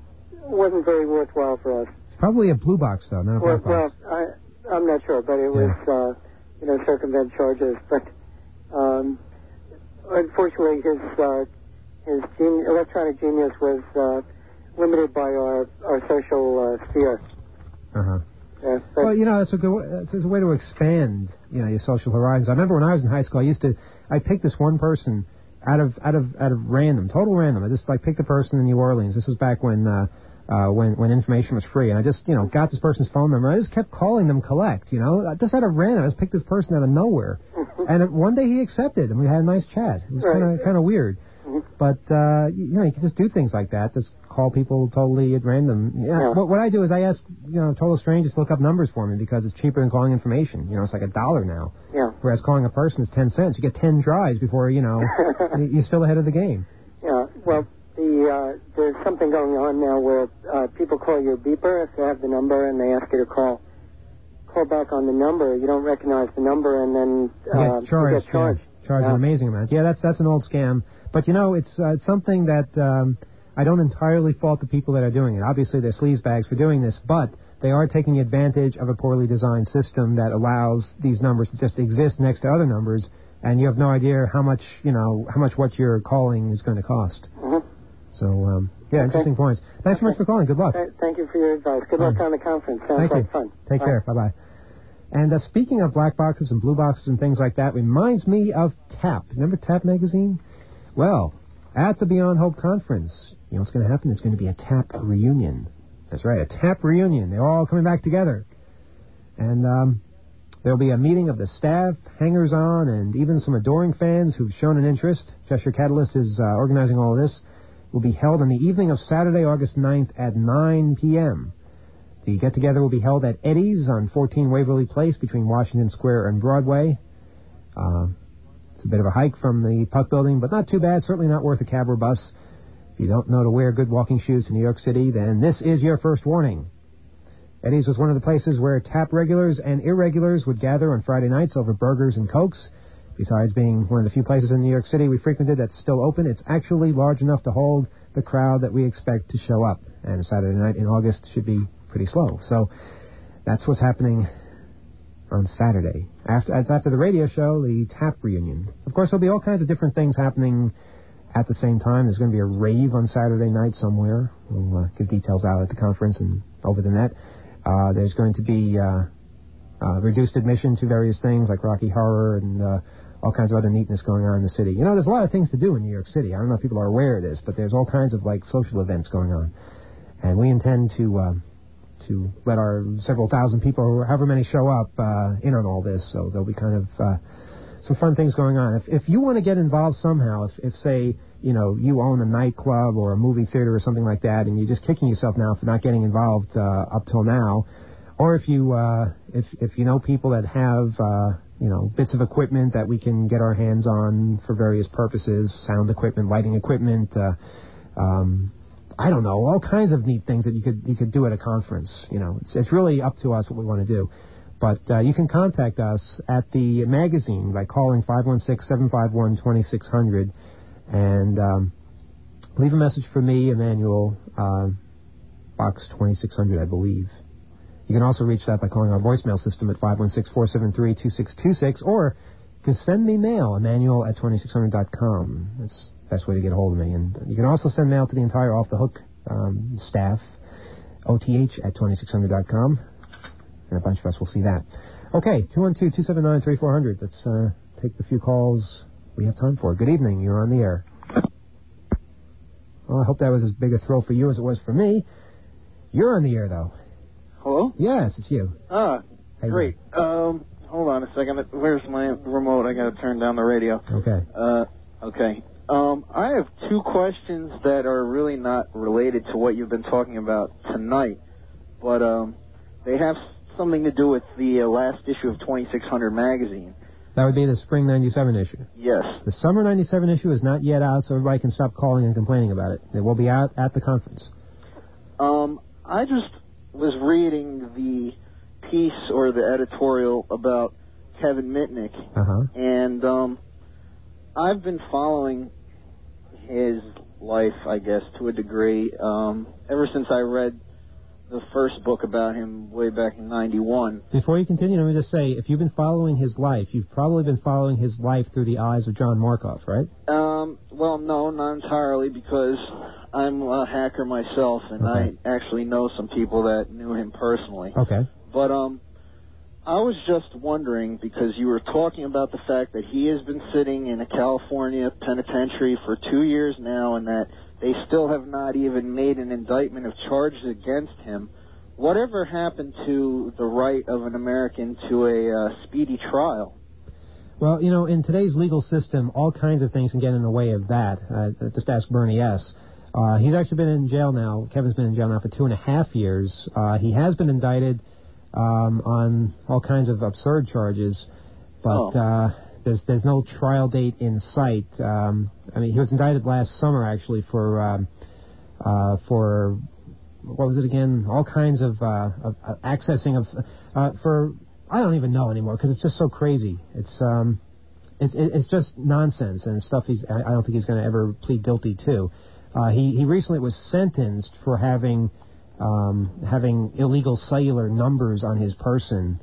wasn't very worthwhile for us. It's probably a blue box, though, not a well, black box. Well, I, I'm not sure, but it was, yeah. uh, you know, circumvent charges. But um, unfortunately, his uh, his geni- electronic genius was uh, limited by our, our social uh, sphere. Uh-huh. Yeah, well, you know, it's a good way, it's a way to expand, you know, your social horizons. I remember when I was in high school, I used to, I picked this one person out of out of out of random, total random. I just like picked a person in New Orleans. This was back when uh, uh, when when information was free, and I just you know got this person's phone number. I just kept calling them collect, you know, just out of random. I just picked this person out of nowhere, and one day he accepted, and we had a nice chat. It was kind of kind of weird. But, uh, you know, you can just do things like that. Just call people totally at random. Yeah. yeah. What, what I do is I ask, you know, total strangers to look up numbers for me because it's cheaper than calling information. You know, it's like a dollar now. Yeah. Whereas calling a person is ten cents. You get ten tries before, you know, you're still ahead of the game. Yeah. Well, the uh, there's something going on now where uh, people call your beeper if they have the number and they ask you to call. Call back on the number. You don't recognize the number and then uh, you get charged. You get charged. Yeah. Charged yeah. an amazing amount. Yeah, that's that's an old scam. But, you know, it's, uh, it's something that um, I don't entirely fault the people that are doing it. Obviously, they're sleazebags for doing this, but they are taking advantage of a poorly designed system that allows these numbers to just exist next to other numbers and you have no idea how much, you know, how much what you're calling is going to cost. Mm-hmm. So, um, yeah, Okay. interesting points. Thanks so much for calling. Good luck. Th- Thank you for your advice. Good luck on the conference. Sounds Thank like you. fun. Take Bye. care. Bye-bye. And uh, speaking of black boxes and blue boxes and things like that, reminds me of TAP. Remember TAP magazine? Well, at the Beyond Hope conference, you know what's going to happen? There's going to be a TAP reunion. That's right, a TAP reunion. They're all coming back together. And um, there'll be a meeting of the staff, hangers-on, and even some adoring fans who've shown an interest. Cheshire Catalyst is uh, organizing all of this. Will be held on the evening of Saturday, August ninth at nine p.m. The get-together will be held at Eddie's on fourteen Waverly Place between Washington Square and Broadway. Uh, it's a bit of a hike from the Puck Building, but not too bad. Certainly not worth a cab or bus. If you don't know to wear good walking shoes to New York City, then this is your first warning. Eddie's was one of the places where TAP regulars and irregulars would gather on Friday nights over burgers and Cokes. Besides being one of the few places in New York City we frequented that's still open, it's actually large enough to hold the crowd that we expect to show up. And Saturday night in August should be pretty slow. So that's what's happening on Saturday. After, after the radio show, the TAP reunion. Of course, there'll be all kinds of different things happening at the same time. There's going to be a rave on Saturday night somewhere. We'll uh, give details out at the conference and over the net. Uh, there's going to be uh, uh, reduced admission to various things like Rocky Horror and uh, all kinds of other neatness going on in the city. You know, there's a lot of things to do in New York City. I don't know if people are aware of this, but there's all kinds of, like, social events going on. And we intend to uh, to let our several thousand people, or however many show up, uh, in on all this. So there'll be kind of uh, some fun things going on. If if you want to get involved somehow, if, if, say, you know, you own a nightclub or a movie theater or something like that, and you're just kicking yourself now for not getting involved uh, up till now, or if you uh, if if you know people that have uh, you know bits of equipment that we can get our hands on for various purposes, sound equipment, lighting equipment, uh, um, I don't know, all kinds of neat things that you could you could do at a conference. You know, it's it's really up to us what we want to do. But uh, you can contact us at the magazine by calling five one six, seven five one, two six zero zero and um, leave a message for me, Emmanuel, uh, box twenty-six hundred, I believe. You can also reach that by calling our voicemail system at five one six, four seven three, two six two six, or you can send me mail, Emmanuel at twenty-six hundred dot com. That's the best way to get a hold of me. And you can also send mail to the entire Off the Hook um, staff, O T H at twenty-six hundred dot com. And a bunch of us will see that. Okay, two one two, two seven nine, three four zero zero. Let's uh, take the few calls we have time for. Good evening. You're on the air. Well, I hope that was as big a thrill for you as it was for me. You're on the air, though. Hello? Yes, it's you. Ah, Hey, great. Um, hold on a second. Where's my remote? I got to turn down the radio. Okay. Uh, okay. Um, I have two questions that are really not related to what you've been talking about tonight, but um, they have something to do with the uh, last issue of twenty-six hundred magazine. That would be the spring ninety-seven issue. Yes. The summer ninety-seven issue is not yet out, so everybody can stop calling and complaining about it. It will be out at the conference. Um, I just was reading the piece or the editorial about Kevin Mitnick, Uh-huh. and um, I've been following his life, I guess, to a degree, um, ever since I read the first book about him way back in ninety-one. Before you continue, let me just say, if you've been following his life, you've probably been following his life through the eyes of John Markoff, right? Um, well, no, not entirely, because I'm a hacker myself, and Okay. I actually know some people that knew him personally. Okay. But um, I was just wondering, because you were talking about the fact that he has been sitting in a California penitentiary for two years now, and that they still have not even made an indictment of charges against him. Whatever happened to the right of an American to a uh, speedy trial? Well, you know, in today's legal system, all kinds of things can get in the way of that. Uh, just ask Bernie S. Uh, he's actually been in jail now. Kevin's been in jail now for two and a half years. Uh, he has been indicted um, on all kinds of absurd charges, but Oh. uh, there's there's no trial date in sight. Um, I mean, he was indicted last summer actually for um, uh, for what was it again? All kinds of, uh, of uh, accessing of uh, for I don't even know anymore because it's just so crazy. It's um, it's it's just nonsense and stuff. He's I I don't think he's going to ever plead guilty to. Uh, he he recently was sentenced for having um, having illegal cellular numbers on his person.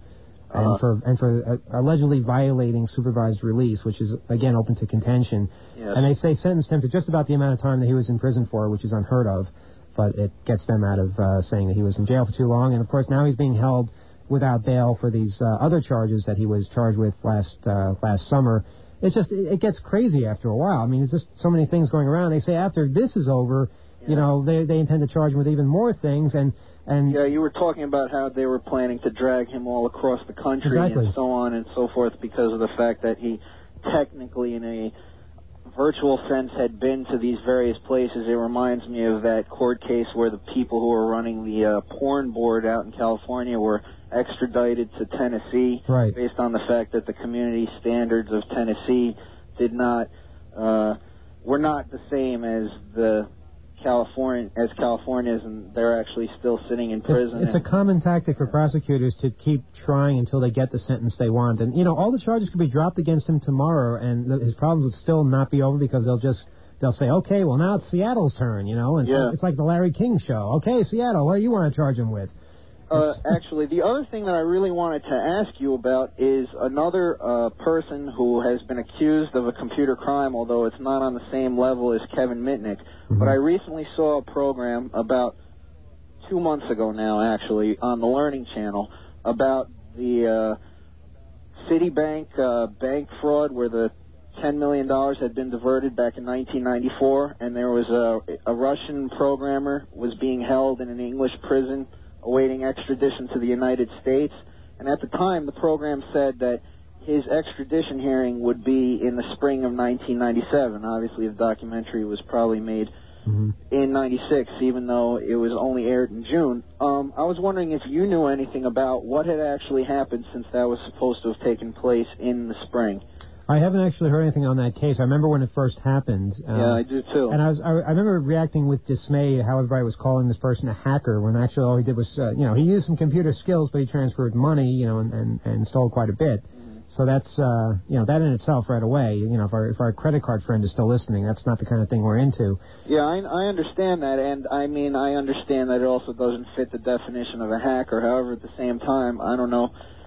and Uh-huh. for and for uh, allegedly violating supervised release, which is again open to contention. Yes. And they say sentenced him to just about the amount of time that he was in prison for, which is unheard of. But it gets them out of uh, saying that he was in jail for too long. And of course now he's being held without bail for these uh, other charges that he was charged with last uh, last summer. It's just it, it gets crazy after a while. I mean, it's just so many things going around. They say after this is over, you know, they they intend to charge him with even more things. And and Yeah, you were talking about how they were planning to drag him all across the country Exactly. and so on and so forth because of the fact that he technically, in a virtual sense, had been to these various places. It reminds me of that court case where the people who were running the uh, porn board out in California were extradited to Tennessee Right. based on the fact that the community standards of Tennessee did not uh, were not the same as the California as California's, and they're actually still sitting in prison. It's a common tactic for prosecutors to keep trying until they get the sentence they want. And, you know, all the charges could be dropped against him tomorrow, and th- his problems would still not be over because they'll just, they'll say, okay, well, now it's Seattle's turn, you know. And so Yeah. it's like the Larry King show. Okay, Seattle, what do you want to charge him with? Uh, actually, the other thing that I really wanted to ask you about is another uh, person who has been accused of a computer crime, although it's not on the same level as Kevin Mitnick. Mm-hmm. But I recently saw a program about two months ago now, actually, on the Learning Channel about the uh, Citibank uh, bank fraud where the ten million dollars had been diverted back in nineteen ninety-four, and there was a, a Russian programmer was being held in an English prison awaiting extradition to the United States. And at the time, the program said that his extradition hearing would be in the spring of nineteen ninety-seven. Obviously, the documentary was probably made Mm-hmm. in ninety-six, even though it was only aired in June. Um, I was wondering if you knew anything about what had actually happened since that was supposed to have taken place in the spring. I haven't actually heard anything on that case. I remember when it first happened. Um, Yeah, I do too. And I was I, I remember reacting with dismay at how everybody was calling this person a hacker when actually all he did was, uh, you know, he used some computer skills, but he transferred money, you know, and, and, and stole quite a bit. So that's, uh, you know, that in itself right away, you know, if our, if our credit card friend is still listening, that's not the kind of thing we're into. Yeah, I, I understand that, and I mean, I understand that it also doesn't fit the definition of a hacker. However, at the same time, I don't know,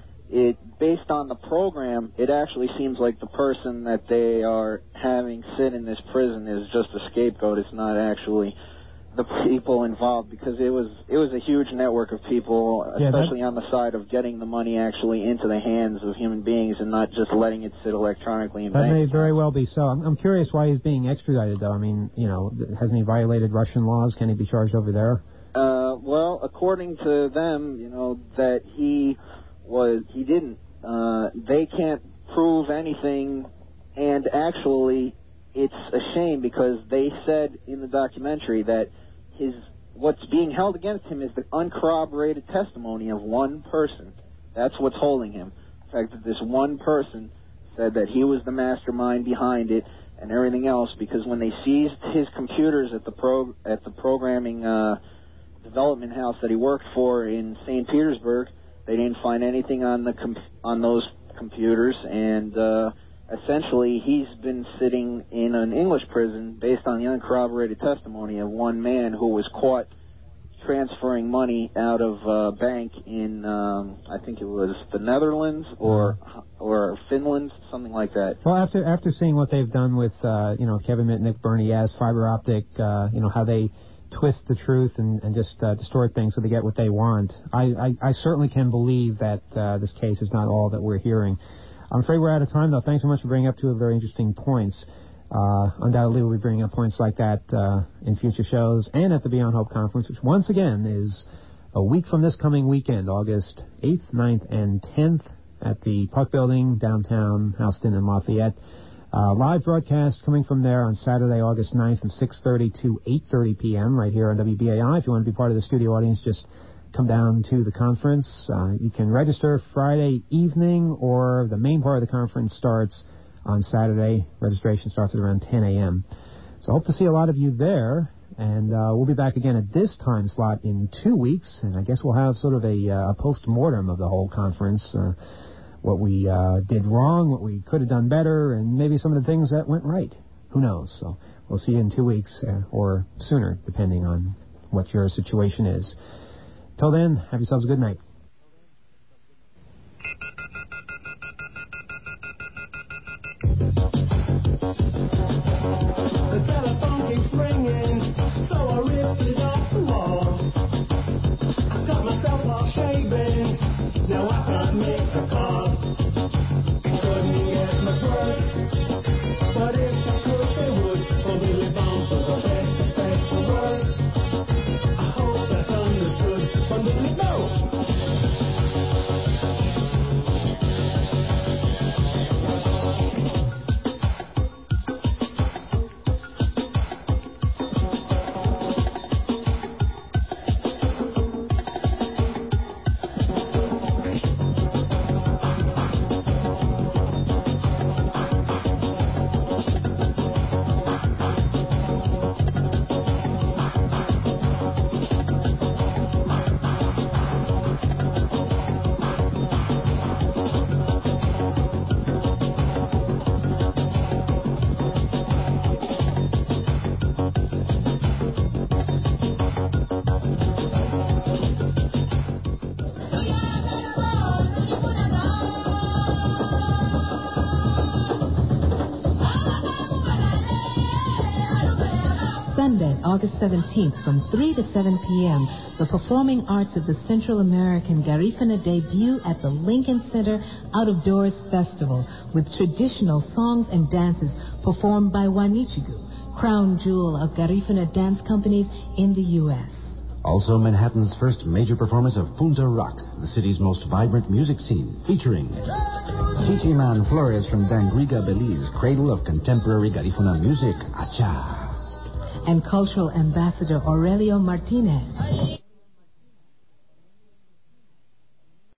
it based on the program, it actually seems like the person that they are having sit in this prison is just a scapegoat. It's not actually the people involved, because it was it was a huge network of people, Yeah, especially on the side of getting the money actually into the hands of human beings and not just letting it sit electronically in That bank may accounts. very well be so. I'm, I'm curious why he's being extradited, though. I mean, you know, hasn't he violated Russian laws? Can he be charged over there? Uh, well, according to them, you know, that he was, he didn't. Uh, they can't prove anything, and actually, it's a shame because they said in the documentary that his what's being held against him is the uncorroborated testimony of one person. That's what's holding him. The fact that this one person said that he was the mastermind behind it and everything else, because when they seized his computers at the pro at the programming uh, development house that he worked for in Saint Petersburg, they didn't find anything on the com- on those computers, and uh, essentially he's been sitting in an English prison based on the uncorroborated testimony of one man who was caught transferring money out of a bank in um, I think it was the Netherlands or or Finland, something like that. Well, after after seeing what they've done with, uh, you know, Kevin Mitnick, Bernie S., fiber optic, uh, you know, how they twist the truth and, and just uh, distort things so they get what they want, I, I, I certainly can believe that uh, this case is not all that we're hearing. I'm afraid we're out of time, though. Thanks so much for bringing up two very interesting points. Uh, undoubtedly, we'll be bringing up points like that uh, in future shows and at the Beyond Hope Conference, which once again is a week from this coming weekend, August eighth, ninth, and tenth at the Puck Building, downtown Houston and Lafayette. Uh, live broadcast coming from there on Saturday, August ninth from six thirty to eight thirty p.m. right here on W B A I. If you want to be part of the studio audience, just come down to the conference. Uh, you can register Friday evening, or the main part of the conference starts on Saturday. Registration starts at around ten a.m. So I hope to see a lot of you there, and uh, we'll be back again at this time slot in two weeks, and I guess we'll have sort of a, uh, a post-mortem of the whole conference, uh, what we uh, did wrong, what we could have done better, and maybe some of the things that went right. Who knows? So we'll see you in two weeks uh, or sooner, depending on what your situation is. Till then, have yourselves a good night. shaving. Now I can't make a call. Couldn't get much work, but if I could, they would. For Billy Bones was the best, best to work. I hope that's understood from Billy Bones. Sunday, August seventeenth, from three to seven p.m., the Performing Arts of the Central American Garifuna debut at the Lincoln Center Out of Doors Festival with traditional songs and dances performed by Wanichigu, crown jewel of Garifuna dance companies in the U S Also, Manhattan's first major performance of Punta Rock, the city's most vibrant music scene, featuring Titi Man Flores from Dangriga, Belize, cradle of contemporary Garifuna music, Acha. And cultural ambassador Aurelio Martinez.